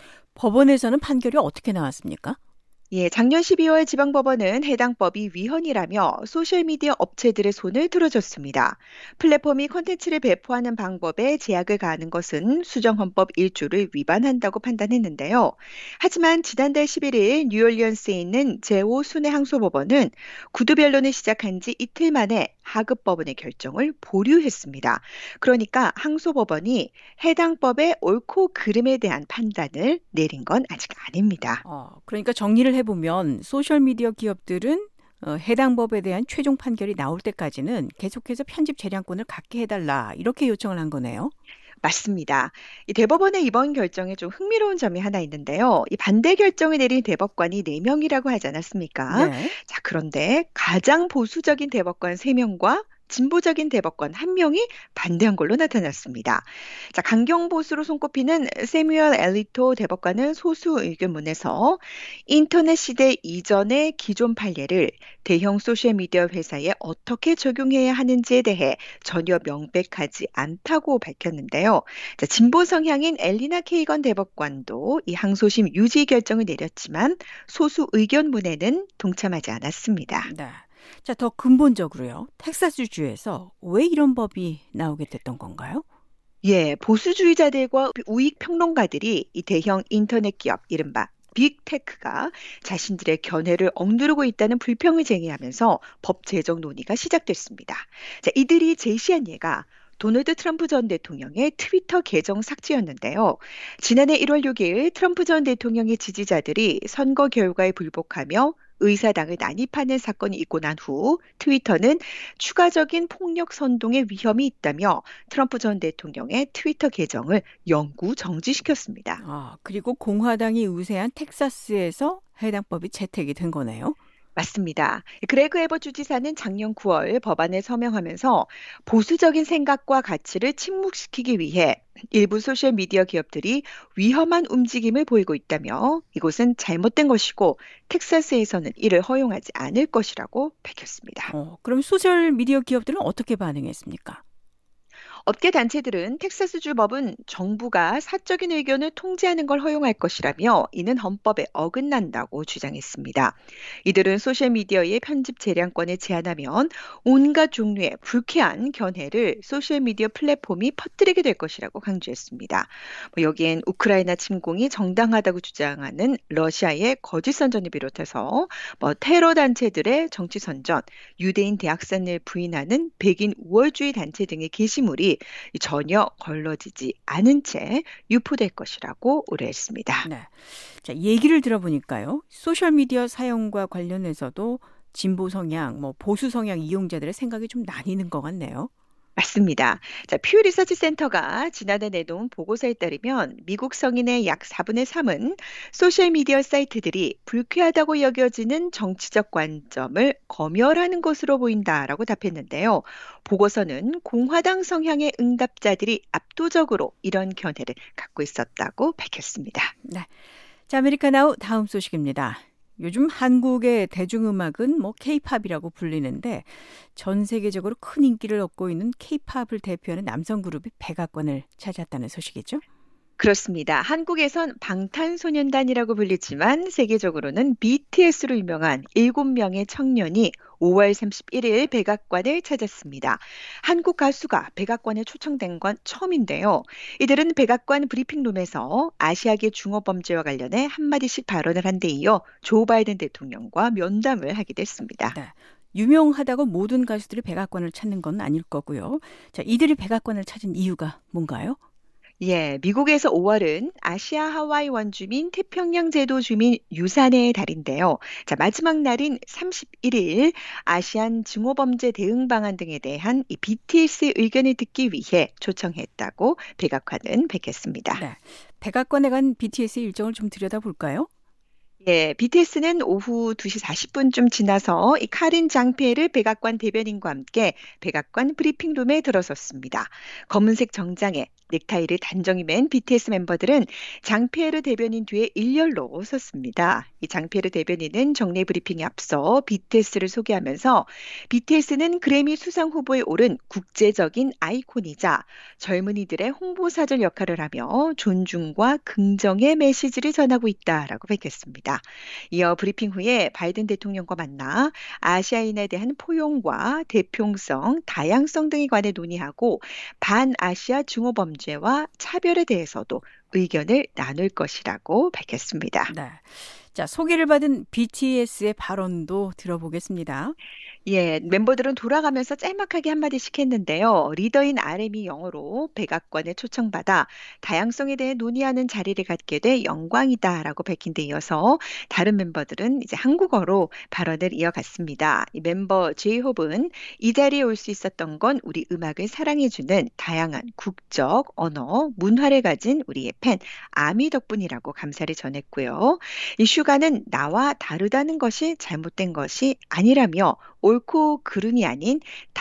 법원에서는 판결이 어떻게 나왔습니까? 예, 작년 12월 지방법원은 해당 법이 위헌이라며 소셜미디어 업체들의 손을 들어줬습니다. 플랫폼이 콘텐츠를 배포하는 방법에 제약을 가하는 것은 수정헌법 1조를 위반한다고 판단했는데요. 하지만 지난달 11일 뉴올리언스에 있는 제5순회 항소법원은 구두 변론을 시작한 지 이틀 만에 하급법원의 결정을 보류했습니다. 그러니까 항소법원이 해당 법의 옳고 그름에 대한 판단을 내린 건 아직 아닙니다. 그러니까 정리를 해보면 소셜미디어 기업들은 해당 법에 대한 최종 판결이 나올 때까지는 계속해서 편집 재량권을 갖게 해달라 이렇게 요청을 한 거네요. 맞습니다. 이 대법원의 이번 결정에 좀 흥미로운 점이 하나 있는데요. 이 반대 결정을 내린 대법관이 4명이라고 하지 않았습니까? 네. 자, 그런데 가장 보수적인 대법관 3명과 진보적인 대법관 1명이 반대한 걸로 나타났습니다. 자, 강경 보수로 손꼽히는 세뮤얼 엘리토 대법관은 소수 의견문에서 인터넷 시대 이전의 기존 판례를 대형 소셜미디어 회사에 어떻게 적용해야 하는지에 대해 전혀 명백하지 않다고 밝혔는데요. 자, 진보 성향인 엘리나 케이건 대법관도 이 항소심 유지 결정을 내렸지만 소수 의견문에는 동참하지 않았습니다. 네. 자, 더 근본적으로요. 텍사스주에서 왜 이런 법이 나오게 됐던 건가요? 예, 보수주의자들과 우익 평론가들이 이 대형 인터넷 기업 이른바 빅테크가 자신들의 견해를 억누르고 있다는 불평을 제기하면서 법 제정 논의가 시작됐습니다. 자, 이들이 제시한 예가 도널드 트럼프 전 대통령의 트위터 계정 삭제였는데요. 지난해 1월 6일 트럼프 전 대통령의 지지자들이 선거 결과에 불복하며 의사당을 난입하는 사건이 있고 난 후 트위터는 추가적인 폭력 선동의 위험이 있다며 트럼프 전 대통령의 트위터 계정을 영구 정지시켰습니다. 그리고 공화당이 우세한 텍사스에서 해당 법이 채택이 된 거네요. 맞습니다. 그레그 에버 주지사는 작년 9월 법안에 서명하면서 보수적인 생각과 가치를 침묵시키기 위해 일부 소셜미디어 기업들이 위험한 움직임을 보이고 있다며 이곳은 잘못된 것이고 텍사스에서는 이를 허용하지 않을 것이라고 밝혔습니다. 그럼 소셜미디어 기업들은 어떻게 반응했습니까? 업계 단체들은 텍사스주 법은 정부가 사적인 의견을 통제하는 걸 허용할 것이라며 이는 헌법에 어긋난다고 주장했습니다. 이들은 소셜미디어의 편집 재량권을 제한하면 온갖 종류의 불쾌한 견해를 소셜미디어 플랫폼이 퍼뜨리게 될 것이라고 강조했습니다. 여기엔 우크라이나 침공이 정당하다고 주장하는 러시아의 거짓 선전을 비롯해서 테러 단체들의 정치 선전, 유대인 대학살을 부인하는 백인 우월주의 단체 등의 게시물이 전혀 걸러지지 않은 채 유포될 것이라고 우려했습니다. 네. 자, 얘기를 들어보니까요. 소셜미디어 사용과 관련해서도 진보 성향, 보수 성향 이용자들의 생각이 좀 나뉘는 것 같네요. 맞습니다. 자, 퓨 리서치 센터가 지난해 내놓은 보고서에 따르면 미국 성인의 약 4분의 3은 소셜미디어 사이트들이 불쾌하다고 여겨지는 정치적 관점을 검열하는 것으로 보인다라고 답했는데요. 보고서는 공화당 성향의 응답자들이 압도적으로 이런 견해를 갖고 있었다고 밝혔습니다. 네. 자, 아메리카나우 다음 소식입니다. 요즘 한국의 대중음악은 K-팝이라고 불리는데 전 세계적으로 큰 인기를 얻고 있는 K-팝을 대표하는 남성 그룹이 백악관을 차지했다는 소식이죠. 그렇습니다. 한국에선 방탄소년단이라고 불리지만 세계적으로는 BTS로 유명한 7명의 청년이 5월 31일 백악관을 찾았습니다. 한국 가수가 백악관에 초청된 건 처음인데요. 이들은 백악관 브리핑룸에서 아시아계 중어범죄와 관련해 한마디씩 발언을 한 데 이어 조 바이든 대통령과 면담을 하기도 했습니다. 네. 유명하다고 모든 가수들이 백악관을 찾는 건 아닐 거고요. 자, 이들이 백악관을 찾은 이유가 뭔가요? 예, 미국에서 5월은 아시아 하와이 원주민 태평양 제도 주민 유산의 달인데요. 자, 마지막 날인 31일 아시안 증오범죄 대응 방안 등에 대한 이 BTS의 의견을 듣기 위해 초청했다고 백악관은 밝혔습니다. 네. 백악관에 간 BTS의 일정을 좀 들여다볼까요? 예, BTS는 오후 2시 40분쯤 지나서 이 카린 장피에르 백악관 대변인과 함께 백악관 브리핑룸에 들어섰습니다. 검은색 정장에 넥타이를 단정히 맨 BTS 멤버들은 장피에르 대변인 뒤에 일렬로 섰습니다. 이 장피에르 대변인은 정례 브리핑에 앞서 BTS를 소개하면서 BTS는 그래미 수상 후보에 오른 국제적인 아이콘이자 젊은이들의 홍보사절 역할을 하며 존중과 긍정의 메시지를 전하고 있다라고 밝혔습니다. 이어 브리핑 후에 바이든 대통령과 만나 아시아인에 대한 포용과 대표성, 다양성 등에 관해 논의하고 반아시아 증오범죄와 차별에 대해서도 의견을 나눌 것이라고 밝혔습니다. 네. 자, 소개를 받은 BTS의 발언도 들어보겠습니다. 예, 멤버들은 돌아가면서 짤막하게 한마디씩 했는데요. 리더인 RM이 영어로 백악관에 초청받아 다양성에 대해 논의하는 자리를 갖게 돼 영광이다라고 밝힌 데 이어서 다른 멤버들은 이제 한국어로 발언을 이어갔습니다. 이 멤버 제이홉은 이 자리에 올 수 있었던 건 우리 음악을 사랑해주는 다양한 국적, 언어, 문화를 가진 우리의 팬 아미 덕분이라고 감사를 전했고요. 이 슈가는 나와 다르다는 것이 잘못된 것이 아니라며 옳고 그름이 아닌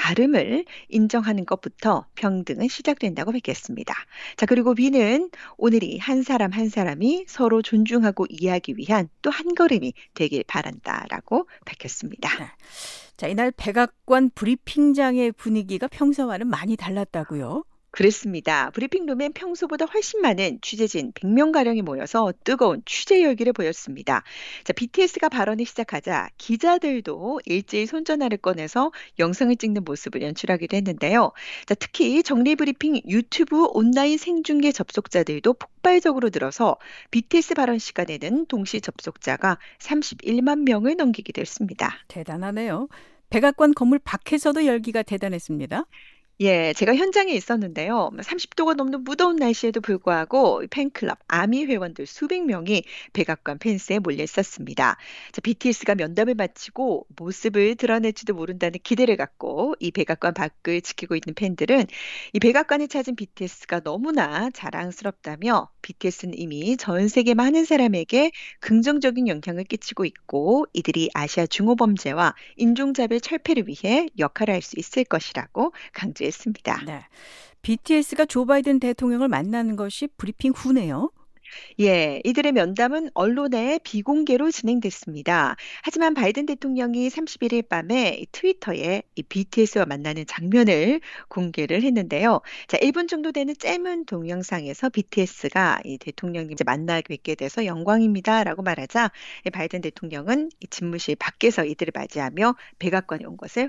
다름을 인정하는 것부터 평등은 시작된다고 밝혔습니다. 자, 그리고 비는 오늘이 한 사람 한 사람이 서로 존중하고 이해하기 위한 또 한 걸음이 되길 바란다라고 밝혔습니다. 네. 자, 이날 백악관 브리핑장의 분위기가 평소와는 많이 달랐다고요? 그렇습니다. 브리핑룸엔 평소보다 훨씬 많은 취재진 100명가량이 모여서 뜨거운 취재 열기를 보였습니다. 자, BTS가 발언을 시작하자 기자들도 일제히 손전화를 꺼내서 영상을 찍는 모습을 연출하기도 했는데요. 자, 특히 정리 브리핑 유튜브 온라인 생중계 접속자들도 폭발적으로 늘어서 BTS 발언 시간에는 동시 접속자가 31만 명을 넘기기도 했습니다. 대단하네요. 백악관 건물 밖에서도 열기가 대단했습니다. 예, 제가 현장에 있었는데요. 30도가 넘는 무더운 날씨에도 불구하고 팬클럽, 아미 회원들 수백 명이 백악관 펜스에 몰려 있었습니다. 자, BTS가 면담을 마치고 모습을 드러낼지도 모른다는 기대를 갖고 이 백악관 밖을 지키고 있는 팬들은 이 백악관을 찾은 BTS가 너무나 자랑스럽다며 BTS는 이미 전 세계 많은 사람에게 긍정적인 영향을 끼치고 있고 이들이 아시아 중오범죄와 인종차별 철폐를 위해 역할을 할 수 있을 것이라고 강조했습니다. 네. BTS가 조 바이든 대통령을 만나는 것이 브리핑 후네요. 예, 이들의 면담은 언론의 비공개로 진행됐습니다. 하지만 바이든 대통령이 31일 밤에 이 트위터에 이 BTS와 만나는 장면을 공개를 했는데요. 자, 1분 정도 되는 짧은 동영상에서 BTS가 이 대통령님 이제 만나 뵙게 돼서 영광입니다라고 말하자 이 바이든 대통령은 이 집무실 밖에서 이들을 맞이하며 백악관에 온 것을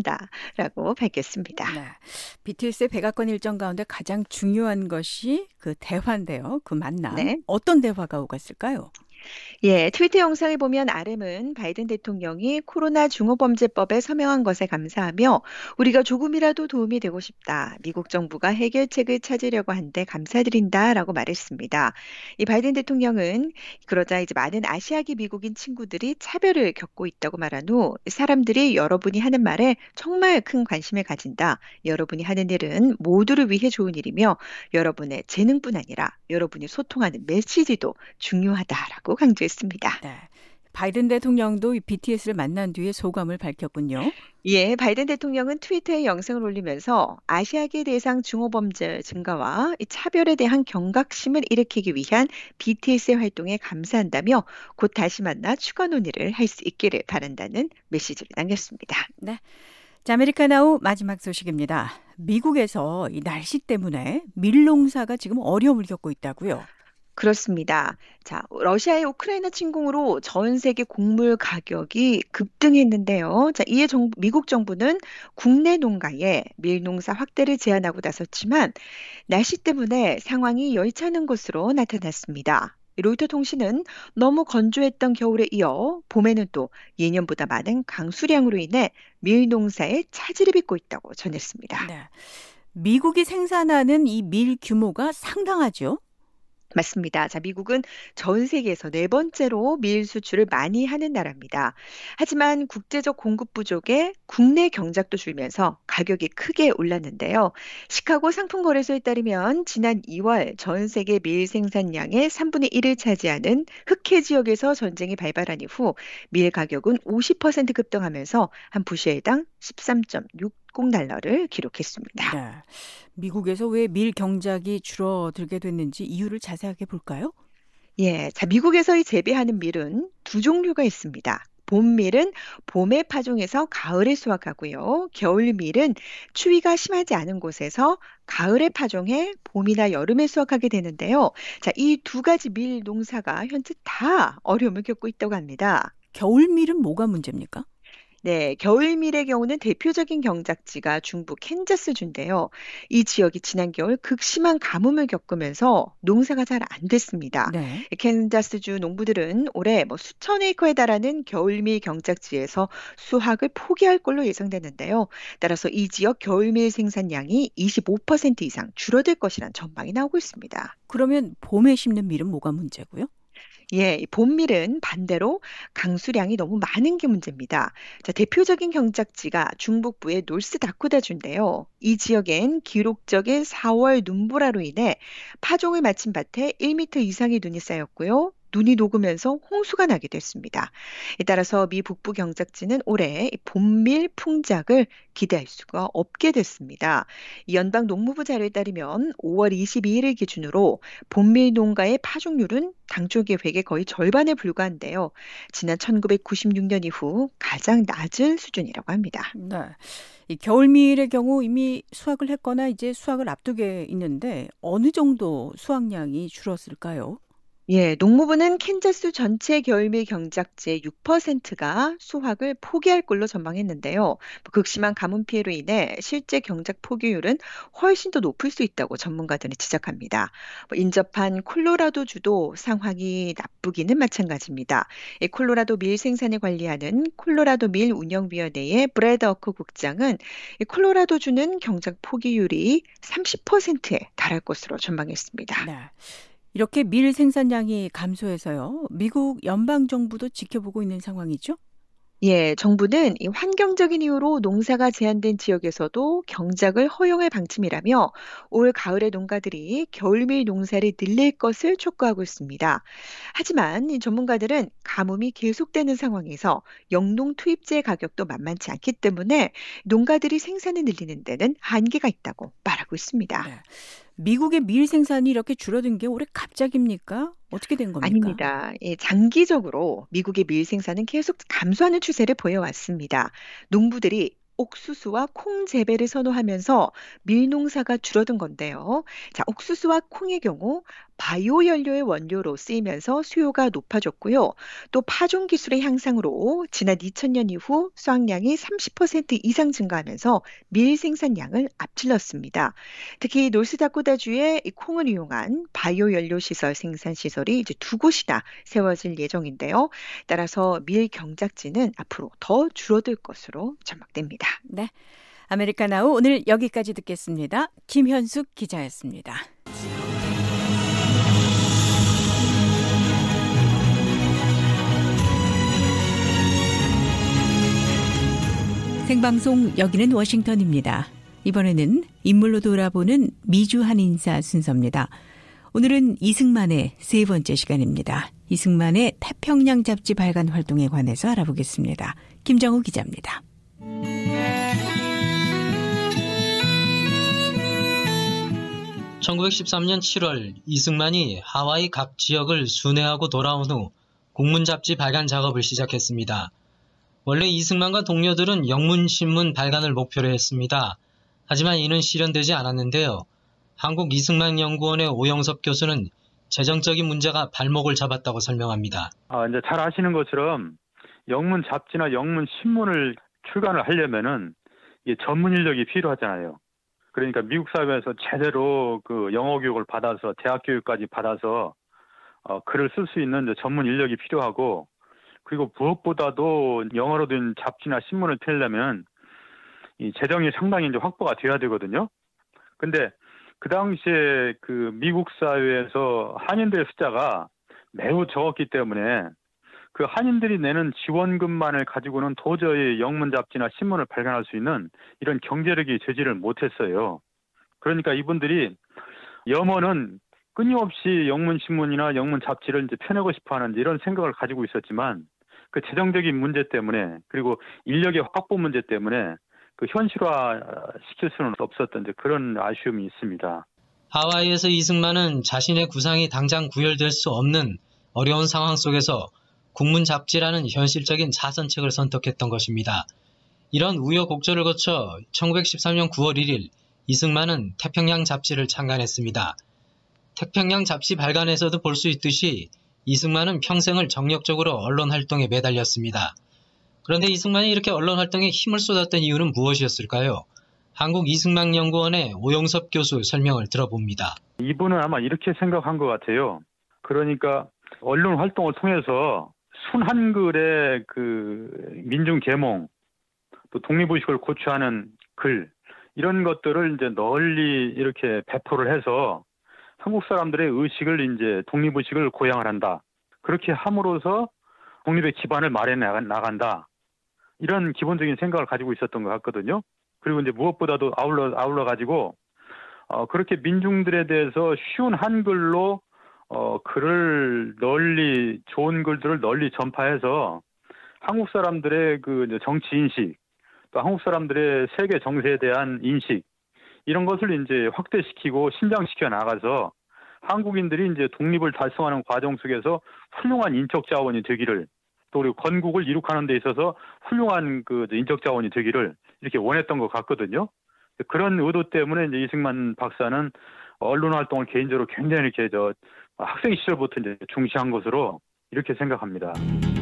환영한다라고 밝혔습니다. 네. BTS의 백악관 일정 가운데 가장 중요한 것이 그 대화인데요. 그 만남. 네. 어떤 대화가 오갔을까요? 예, 트위터 영상을 보면 RM은 바이든 대통령이 코로나 중호범죄법에 서명한 것에 감사하며 우리가 조금이라도 도움이 되고 싶다. 미국 정부가 해결책을 찾으려고 한데 감사드린다라고 말했습니다. 이 바이든 대통령은 그러자 이제 많은 아시아계 미국인 친구들이 차별을 겪고 있다고 말한 후 사람들이 여러분이 하는 말에 정말 큰 관심을 가진다. 여러분이 하는 일은 모두를 위해 좋은 일이며 여러분의 재능뿐 아니라 여러분이 소통하는 메시지도 중요하다라고 강조했습니다. 네. 바이든 대통령도 이 BTS를 만난 뒤에 소감을 밝혔군요. 예, 바이든 대통령은 트위터에 영상을 올리면서 아시아계 대상 중호범죄 증가와 이 차별에 대한 경각심을 일으키기 위한 BTS의 활동에 감사한다며 곧 다시 만나 추가 논의를 할 수 있기를 바란다는 메시지를 남겼습니다. 네. 자, 아메리카나우 마지막 소식입니다. 미국에서 이 날씨 때문에 밀농사가 지금 어려움을 겪고 있다고요. 그렇습니다. 자, 러시아의 우크라이나 침공으로 전 세계 곡물 가격이 급등했는데요. 자, 이에 미국 정부는 국내 농가에 밀농사 확대를 제한하고 나섰지만 날씨 때문에 상황이 여의치 않은 것으로 나타났습니다. 로이터 통신은 너무 건조했던 겨울에 이어 봄에는 또 예년보다 많은 강수량으로 인해 밀농사에 차질을 빚고 있다고 전했습니다. 네. 미국이 생산하는 이 밀 규모가 상당하죠. 맞습니다. 자, 미국은 전 세계에서 네 번째로 밀 수출을 많이 하는 나라입니다. 하지만 국제적 공급 부족에 국내 경작도 줄면서 가격이 크게 올랐는데요. 시카고 상품거래소에 따르면 지난 2월 전 세계 밀 생산량의 3분의 1을 차지하는 흑해 지역에서 전쟁이 발발한 이후 밀 가격은 50% 급등하면서 한 부시에당 13.60달러를 기록했습니다. 네. 미국에서 왜 밀 경작이 줄어들게 됐는지 이유를 자세하게 볼까요? 예, 자, 미국에서 이 재배하는 밀은 두 종류가 있습니다. 봄밀은 봄에 파종해서 가을에 수확하고요. 겨울밀은 추위가 심하지 않은 곳에서 가을에 파종해 봄이나 여름에 수확하게 되는데요. 자, 이 두 가지 밀 농사가 현재 다 어려움을 겪고 있다고 합니다. 겨울 밀은 뭐가 문제입니까? 네, 겨울밀의 경우는 대표적인 경작지가 중부 캔자스주인데요. 이 지역이 지난 겨울 극심한 가뭄을 겪으면서 농사가 잘 안 됐습니다. 네. 캔자스주 농부들은 올해 수천 에이커에 달하는 겨울밀 경작지에서 수확을 포기할 걸로 예상되는데요. 따라서 이 지역 겨울밀 생산량이 25% 이상 줄어들 것이란 전망이 나오고 있습니다. 그러면 봄에 심는 밀은 뭐가 문제고요? 예, 이 봄밀은 반대로 강수량이 너무 많은 게 문제입니다. 자, 대표적인 경작지가 중북부의 노스다코타주인데요. 이 지역엔 기록적인 4월 눈보라로 인해 파종을 마친 밭에 1m 이상의 눈이 쌓였고요. 눈이 녹으면서 홍수가 나게 됐습니다. 따라서 미 북부 경작지는 올해 이 봄밀 풍작을 기대할 수가 없게 됐습니다. 이 연방 농무부 자료에 따르면 5월 22일을 기준으로 봄밀 농가의 파종률은 당초 계획의 거의 절반에 불과한데요. 지난 1996년 이후 가장 낮은 수준이라고 합니다. 네. 이 겨울밀의 경우 이미 수확을 했거나 이제 수확을 앞두게 있는데 어느 정도 수확량이 줄었을까요? 예, 농무부는 캔자스 전체 겨울밀 경작지의 6%가 수확을 포기할 걸로 전망했는데요. 극심한 가뭄 피해로 인해 실제 경작 포기율은 훨씬 더 높을 수 있다고 전문가들은 지적합니다. 인접한 콜로라도주도 상황이 나쁘기는 마찬가지입니다. 이 콜로라도 밀 생산을 관리하는 콜로라도 밀 운영위원회의 브래드 어커 국장은 이 콜로라도주는 경작 포기율이 30%에 달할 것으로 전망했습니다. 네. 이렇게 밀 생산량이 감소해서요. 미국 연방정부도 지켜보고 있는 상황이죠? 예, 정부는 이 환경적인 이유로 농사가 제한된 지역에서도 경작을 허용할 방침이라며 올 가을에 농가들이 겨울밀 농사를 늘릴 것을 촉구하고 있습니다. 하지만 이 전문가들은 가뭄이 계속되는 상황에서 영농 투입제 가격도 만만치 않기 때문에 농가들이 생산을 늘리는 데는 한계가 있다고 말하고 있습니다. 네. 미국의 밀 생산이 이렇게 줄어든 게 올해 갑작입니까? 어떻게 된 겁니까? 아닙니다. 예, 장기적으로 미국의 밀 생산은 계속 감소하는 추세를 보여왔습니다. 농부들이 옥수수와 콩 재배를 선호하면서 밀 농사가 줄어든 건데요. 자, 옥수수와 콩의 경우 바이오 연료의 원료로 쓰이면서 수요가 높아졌고요. 또 파종 기술의 향상으로 지난 2000년 이후 수확량이 30% 이상 증가하면서 밀 생산량을 앞질렀습니다. 특히 노스다코타주의 이 콩을 이용한 바이오 연료 시설 생산 시설이 이제 2곳이나 세워질 예정인데요. 따라서 밀 경작지는 앞으로 더 줄어들 것으로 전망됩니다. 네. 아메리카나우 오늘 여기까지 듣겠습니다. 김현숙 기자였습니다. 생방송 여기는 워싱턴입니다. 이번에는 인물로 돌아보는 미주 한인사 순서입니다. 오늘은 이승만의 세 번째 시간입니다. 이승만의 태평양 잡지 발간 활동에 관해서 알아보겠습니다. 김정우 기자입니다. (1913년 7월) 이승만이 하와이 각 지역을 순회하고 돌아온 후 국문 잡지 발간 작업을 시작했습니다. 원래 이승만과 동료들은 영문신문 발간을 목표로 했습니다. 하지만 이는 실현되지 않았는데요. 한국 이승만연구원의 오영섭 교수는 재정적인 문제가 발목을 잡았다고 설명합니다. 이제 잘 아시는 것처럼 영문 잡지나 영문 신문을 출간을 하려면은 이게 전문 인력이 필요하잖아요. 그러니까 미국 사회에서 제대로 그 영어 교육을 받아서 대학 교육까지 받아서 글을 쓸 수 있는 이제 전문 인력이 필요하고, 그리고 무엇보다도 영어로 된 잡지나 신문을 펴려면 이 재정이 상당히 이제 확보가 돼야 되거든요. 근데 그 당시에 그 미국 사회에서 한인들의 숫자가 매우 적었기 때문에 그 한인들이 내는 지원금만을 가지고는 도저히 영문 잡지나 신문을 발간할 수 있는 이런 경제력이 되지를 못했어요. 그러니까 이분들이 염원은 끊임없이 영문 신문이나 영문 잡지를 이제 펴내고 싶어하는 이런 생각을 가지고 있었지만, 그 재정적인 문제 때문에 그리고 인력의 확보 문제 때문에 그 현실화 시킬 수는 없었던 이제 그런 아쉬움이 있습니다. 하와이에서 이승만은 자신의 구상이 당장 구현될 수 없는 어려운 상황 속에서 국문 잡지라는 현실적인 자선책을 선택했던 것입니다. 이런 우여곡절을 거쳐 1913년 9월 1일 이승만은 태평양 잡지를 창간했습니다. 태평양 잡지 발간에서도 볼 수 있듯이 이승만은 평생을 정력적으로 언론 활동에 매달렸습니다. 그런데 이승만이 이렇게 언론 활동에 힘을 쏟았던 이유는 무엇이었을까요? 한국 이승만연구원의 오영섭 교수 설명을 들어봅니다. 이분은 아마 이렇게 생각한 것 같아요. 그러니까 언론 활동을 통해서 순한글의 그 민중 계몽, 또 독립의식을 고취하는 글, 이런 것들을 이제 널리 이렇게 배포를 해서 한국 사람들의 의식을 이제 독립의식을 고양을 한다. 그렇게 함으로써 독립의 기반을 마련해 나간다. 이런 기본적인 생각을 가지고 있었던 것 같거든요. 그리고 이제 무엇보다도 아울러 가지고 그렇게 민중들에 대해서 쉬운 한글로 글을 널리, 좋은 글들을 널리 전파해서 한국 사람들의 그 이제 정치 인식, 또 한국 사람들의 세계 정세에 대한 인식, 이런 것을 이제 확대시키고 신장시켜 나가서 한국인들이 이제 독립을 달성하는 과정 속에서 훌륭한 인적 자원이 되기를, 또 그리고 건국을 이룩하는 데 있어서 훌륭한 그 인적 자원이 되기를 이렇게 원했던 것 같거든요. 그런 의도 때문에 이제 이승만 박사는 언론 활동을 개인적으로 굉장히 이렇게 학생 시절부터 이제 중시한 것으로 이렇게 생각합니다.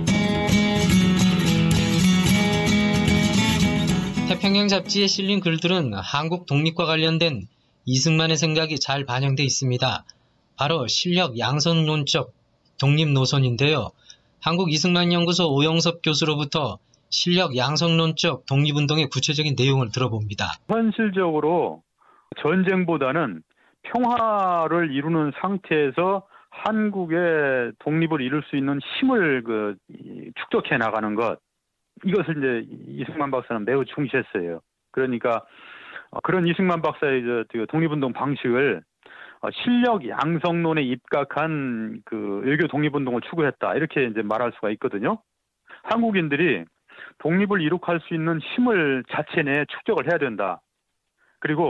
태평양 잡지에 실린 글들은 한국 독립과 관련된 이승만의 생각이 잘 반영돼 있습니다. 바로 실력 양성론적 독립 노선인데요. 한국 이승만연구소 오영섭 교수로부터 실력 양성론적 독립운동의 구체적인 내용을 들어봅니다. 현실적으로 전쟁보다는 평화를 이루는 상태에서 한국의 독립을 이룰 수 있는 힘을 축적해 나가는 것, 이것을 이제 이승만 박사는 매우 중시했어요. 그러니까 그런 이승만 박사의 독립운동 방식을 실력 양성론에 입각한 그 외교 독립운동을 추구했다, 이렇게 이제 말할 수가 있거든요. 한국인들이 독립을 이룩할 수 있는 힘을 자체 내에 축적을 해야 된다. 그리고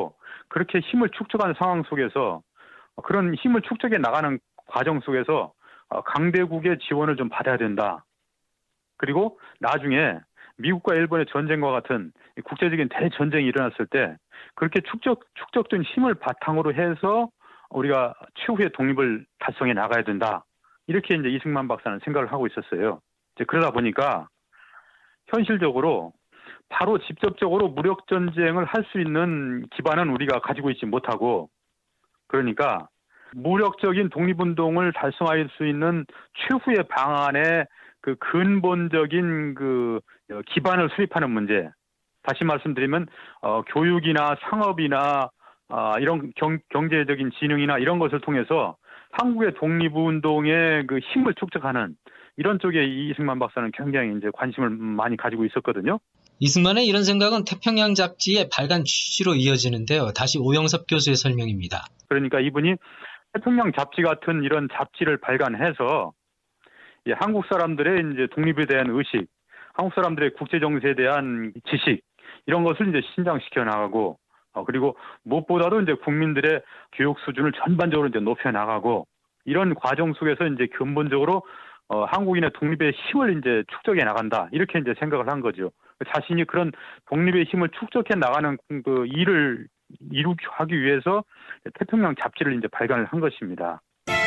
그렇게 힘을 축적한 상황 속에서 그런 힘을 축적해 나가는 과정 속에서 강대국의 지원을 좀 받아야 된다. 그리고 나중에 미국과 일본의 전쟁과 같은 국제적인 대전쟁이 일어났을 때 그렇게 축적된 힘을 바탕으로 해서 우리가 최후의 독립을 달성해 나가야 된다. 이렇게 이제 이승만 박사는 생각을 하고 있었어요. 이제 그러다 보니까 현실적으로 바로 직접적으로 무력 전쟁을 할 수 있는 기반은 우리가 가지고 있지 못하고, 그러니까 무력적인 독립운동을 달성할 수 있는 최후의 방안의 그 근본적인 그 기반을 수립하는 문제. 다시 말씀드리면 교육이나 상업이나 이런 경제적인 진흥이나 이런 것을 통해서 한국의 독립운동의 그 힘을 축적하는 이런 쪽에 이승만 박사는 굉장히 이제 관심을 많이 가지고 있었거든요. 이승만의 이런 생각은 태평양 잡지의 발간 취지로 이어지는데요. 다시 오영섭 교수의 설명입니다. 그러니까 이분이 태평양 잡지 같은 이런 잡지를 발간해서 한국 사람들의 이제 독립에 대한 의식, 한국 사람들의 국제 정세에 대한 지식 이런 것을 이제 신장시켜 나가고, 그리고 무엇보다도 이제 국민들의 교육 수준을 전반적으로 이제 높여 나가고, 이런 과정 속에서 이제 근본적으로 한국인의 독립의 힘을 이제 축적해 나간다. 이렇게 이제 생각을 한 거죠. 자신이 그런 독립의 힘을 축적해 나가는 그 일을 하기 위해서 태평양 잡지를 이제 발간을 한 것입니다.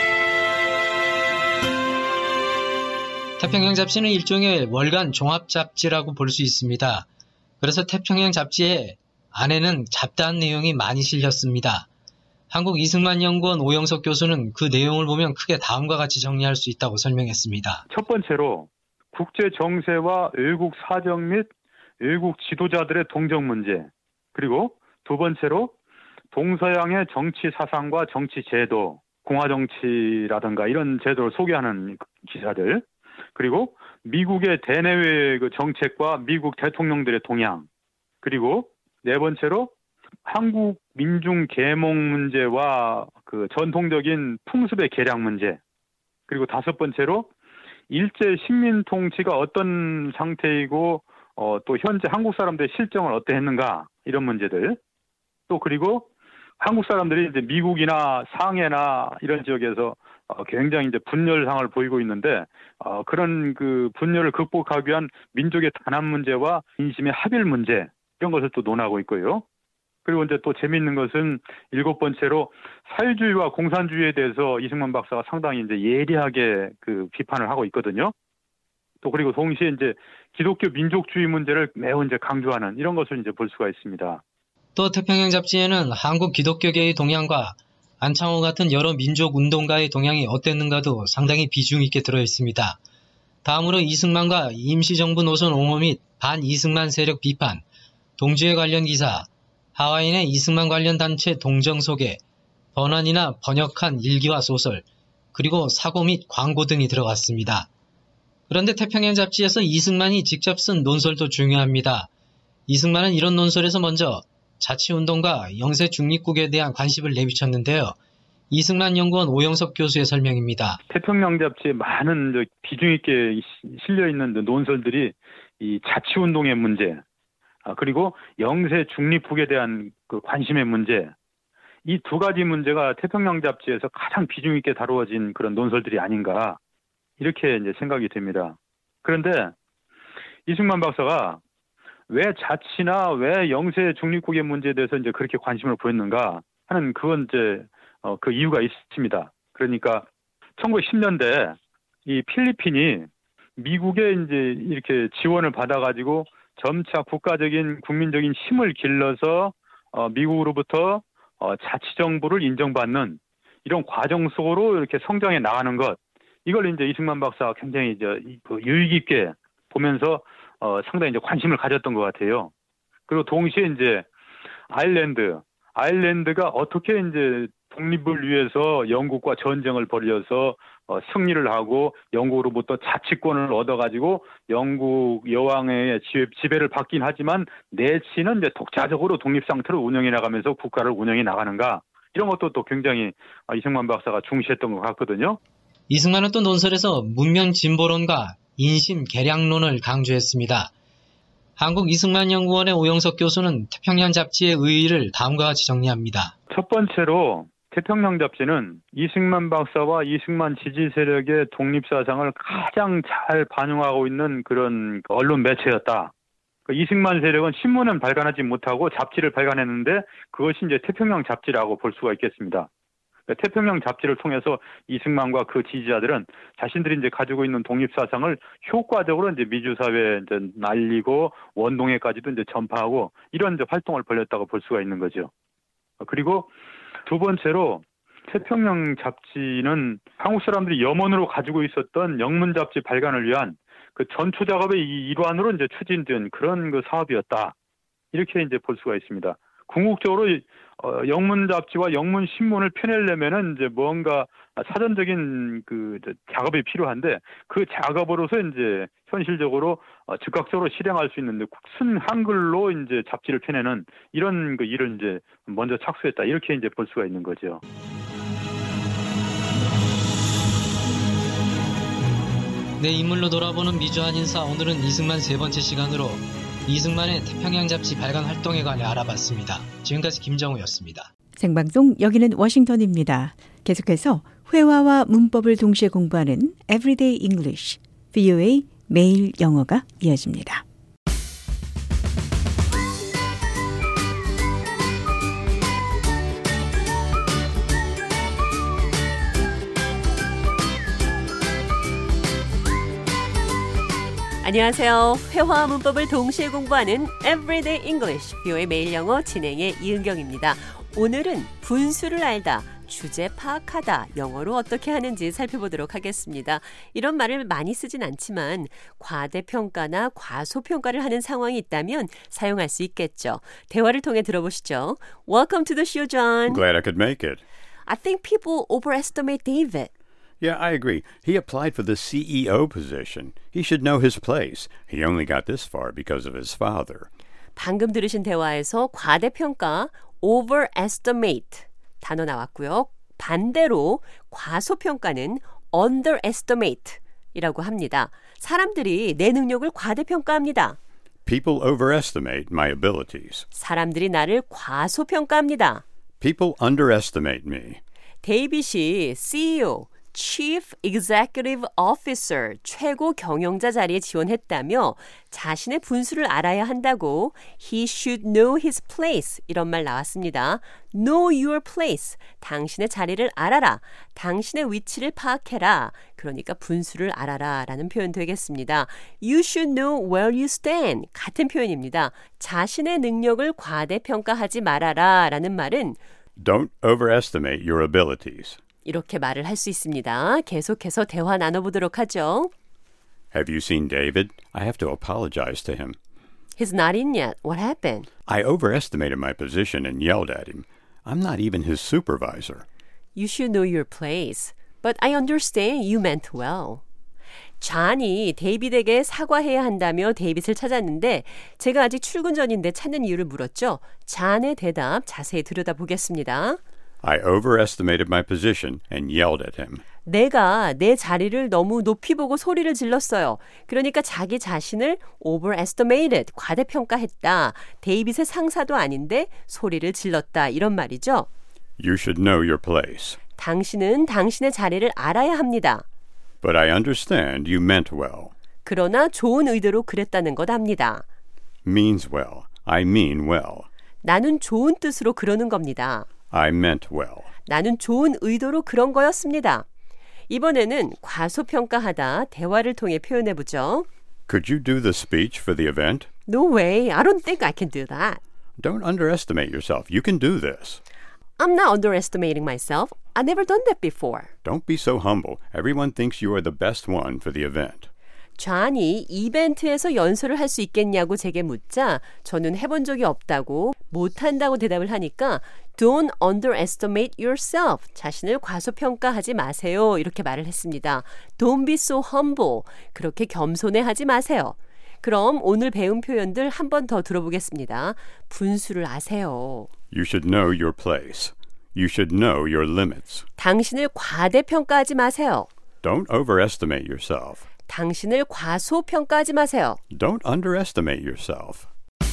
태평양 잡지는 일종의 월간 종합 잡지라고 볼 수 있습니다. 그래서 태평양 잡지에 안에는 잡다한 내용이 많이 실렸습니다. 한국 이승만 연구원 오영석 교수는 그 내용을 보면 크게 다음과 같이 정리할 수 있다고 설명했습니다. 첫 번째로 국제 정세와 외국 사정 및 외국 지도자들의 동정 문제, 그리고 두 번째로 동서양의 정치 사상과 정치 제도, 공화정치라든가 이런 제도를 소개하는 기사들, 그리고 미국의 대내외 정책과 미국 대통령들의 동향, 그리고 네 번째로 한국 민중 계몽 문제와 그 전통적인 풍습의 개량 문제, 그리고 다섯 번째로 일제 식민 통치가 어떤 상태이고 또 현재 한국 사람들의 실정을 어떻게 했는가 이런 문제들, 또 그리고 한국 사람들이 이제 미국이나 상해나 이런 지역에서 굉장히 이제 분열상을 보이고 있는데 그런 그 분열을 극복하기 위한 민족의 단합 문제와 민심의 합일 문제 이런 것을 또 논하고 있고요. 그리고 이제 또 재미있는 것은 일곱 번째로 사회주의와 공산주의에 대해서 이승만 박사가 상당히 이제 예리하게 그 비판을 하고 있거든요. 또 그리고 동시에 이제 기독교 민족주의 문제를 매우 이제 강조하는 이런 것을 이제 볼 수가 있습니다. 또 태평양 잡지에는 한국 기독교계의 동향과 안창호 같은 여러 민족 운동가의 동향이 어땠는가도 상당히 비중 있게 들어 있습니다. 다음으로 이승만과 임시정부 노선 옹호 및 반이승만 세력 비판, 동지회 관련 기사, 하와인의 이승만 관련 단체 동정 소개, 번안이나 번역한 일기와 소설, 그리고 사고 및 광고 등이 들어갔습니다. 그런데 태평양 잡지에서 이승만이 직접 쓴 논설도 중요합니다. 이승만은 이런 논설에서 먼저 자치운동과 영세 중립국에 대한 관심을 내비쳤는데요. 이승만 연구원 오영석 교수의 설명입니다. 태평양 잡지에 많은 비중 있게 실려있는 논설들이 이 자치운동의 문제, 그리고 영세 중립국에 대한 그 관심의 문제, 이 두 가지 문제가 태평양 잡지에서 가장 비중 있게 다루어진 그런 논설들이 아닌가 이렇게 이제 생각이 됩니다. 그런데 이승만 박사가 왜 자치나 왜 영세 중립국의 문제에 대해서 이제 그렇게 관심을 보였는가 하는 그건 이제 그 이유가 있습니다. 그러니까 1910년대 이 필리핀이 미국의 이제 이렇게 지원을 받아가지고 점차 국가적인 국민적인 힘을 길러서 미국으로부터 자치정부를 인정받는 이런 과정 속으로 이렇게 성장해 나가는 것, 이걸 이제 이승만 박사가 굉장히 이제 유의 깊게 보면서 상당히 이제 관심을 가졌던 것 같아요. 그리고 동시에 이제 아일랜드가 어떻게 이제 독립을 위해서 영국과 전쟁을 벌여서 승리를 하고 영국으로부터 자치권을 얻어가지고 영국 여왕의 지배를 받긴 하지만 내치는 이제 독자적으로 독립 상태로 운영해 나가면서 국가를 운영해 나가는가, 이런 것도 또 굉장히 이승만 박사가 중시했던 것 같거든요. 이승만은 또 논설에서 문명 진보론과 인심 개량론을 강조했습니다. 한국 이승만 연구원의 오영석 교수는 태평양 잡지의 의의를 다음과 같이 정리합니다. 첫 번째로 태평양 잡지는 이승만 박사와 이승만 지지 세력의 독립사상을 가장 잘 반영하고 있는 그런 언론 매체였다. 이승만 세력은 신문은 발간하지 못하고 잡지를 발간했는데 그것이 이제 태평양 잡지라고 볼 수가 있겠습니다. 태평양 잡지를 통해서 이승만과 그 지지자들은 자신들이 이제 가지고 있는 독립사상을 효과적으로 이제 미주사회에 이제 날리고 원동회까지도 이제 전파하고 이런 이제 활동을 벌였다고 볼 수가 있는 거죠. 그리고 두 번째로 태평양 잡지는 한국 사람들이 염원으로 가지고 있었던 영문 잡지 발간을 위한 그 전초 작업의 일환으로 이제 추진된 그런 그 사업이었다. 이렇게 이제 볼 수가 있습니다. 궁극적으로 영문 잡지와 영문 신문을 펴내려면은 이제 뭔가 사전적인 그 작업이 필요한데 그 작업으로서 이제 현실적으로 즉각적으로 실행할 수 있는 순 한글로 이제 잡지를 펴내는 이런 그 일을 이제 먼저 착수했다. 이렇게 이제 볼 수가 있는 거죠. 내 인물로 돌아보는 미주한인사, 오늘은 이승만 세 번째 시간으로 이승만의 태평양 잡지 발간 활동에 관해 알아봤습니다. 지금까지 김정우였습니다. 생방송 여기는 워싱턴입니다. 계속해서 회화와 문법을 동시에 공부하는 Everyday English, VOA 매일 영어가 이어집니다. 안녕하세요. 회화와 문법을 동시에 공부하는 Everyday English, VOA 매일 영어 진행의 이은경입니다. 오늘은 분수를 알다, 주제 파악하다, 영어로 어떻게 하는지 살펴보도록 하겠습니다. 이런 말을 많이 쓰진 않지만 과대평가나 과소평가를 하는 상황이 있다면 사용할 수 있겠죠. 대화를 통해 들어보시죠. Welcome to the show, John. Glad I could make it. I think people overestimate David. Yeah, I agree. He applied for the CEO position. He should know his place. He only got this far because of his father. 방금 들으신 대화에서 과대평가, overestimate 단어 나왔고요. 반대로 과소평가는 underestimate 이라고 합니다. 사람들이 내 능력을 과대평가합니다. People overestimate my abilities. 사람들이 나를 과소평가합니다. People underestimate me. 데이빗이 CEO, Chief Executive Officer, 최고 경영자 자리에 지원했다며 자신의 분수를 알아야 한다고 He should know his place 이런 말 나왔습니다. Know your place, 당신의 자리를 알아라, 당신의 위치를 파악해라, 그러니까 분수를 알아라 라는 표현 되겠습니다. You should know where you stand, 같은 표현입니다. 자신의 능력을 과대평가하지 말아라 라는 말은 Don't overestimate your abilities. 이렇게 말을 할 수 있습니다. 계속해서 대화 나눠보도록 하죠. Have you seen David? I have to apologize to him. He's not in yet. What happened? I overestimated my position and yelled at him. I'm not even his supervisor. You should know your place. But I understand you meant well. 존이 데이빗에게 사과해야 한다며 데이빗을 찾았는데 제가 아직 출근 전인데 찾는 이유를 물었죠. 존의 대답 자세히 들여다보겠습니다. I overestimated my position and yelled at him. 내가 내 자리를 너무 높이 보고 소리를 질렀어요. 그러니까 자기 자신을 overestimated, 과대평가했다. 데이빗의 상사도 아닌데 소리를 질렀다. 이런 말이죠. You should know your place. 당신은 당신의 자리를 알아야 합니다. But I understand you meant well. 그러나 좋은 의도로 그랬다는 것 압니다. Means well. I mean well. 나는 좋은 뜻으로 그러는 겁니다. I meant well. 나는 좋은 의도로 그런 거였습니다. 이번에는 과소평가하다, 대화를 통해 표현해보죠. Could you do the speech for the event? No way. I don't think I can do that. Don't underestimate yourself. You can do this. I'm not underestimating myself. I've never done that before. Don't be so humble. Everyone thinks you are the best one for the event. 존이 이벤트에서 연설을 할 수 있겠냐고 제게 묻자 저는 해본 적이 없다고 못한다고 대답을 하니까 Don't underestimate yourself. 자신을 과소평가하지 마세요. 이렇게 말을 했습니다. Don't be so humble. 그렇게 겸손해하지 마세요. 그럼 오늘 배운 표현들 한 번 더 들어보겠습니다. 분수를 아세요. You should know your place. You should know your limits. 당신을 과대평가하지 마세요. Don't overestimate yourself. 당신을 과소평가하지 마세요. Don't underestimate yourself.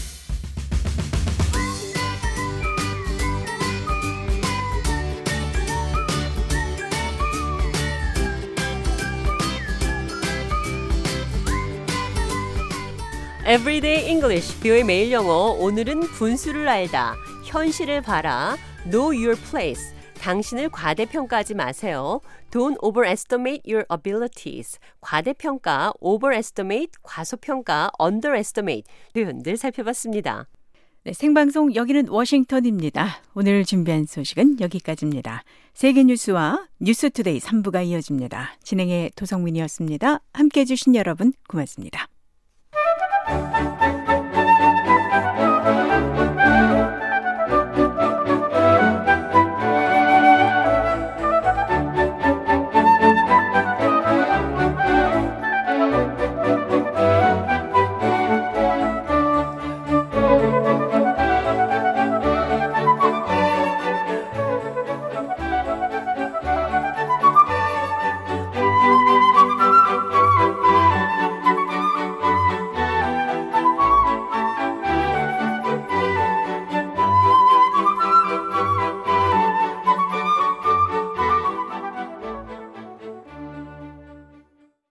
Everyday English, 뷰의 매일 영어. 오늘은 분수를 알다, 현실을 봐라, know your place. 당신을 과대평가하지 마세요. Don't overestimate your abilities. 과대평가, overestimate, 과소평가, underestimate 표현들 살펴봤습니다. 네, 생방송 여기는 워싱턴입니다. 오늘 준비한 소식은 여기까지입니다. 세계뉴스와 뉴스투데이 3부가 이어집니다. 진행의 도성민이었습니다. 함께해 주신 여러분 고맙습니다.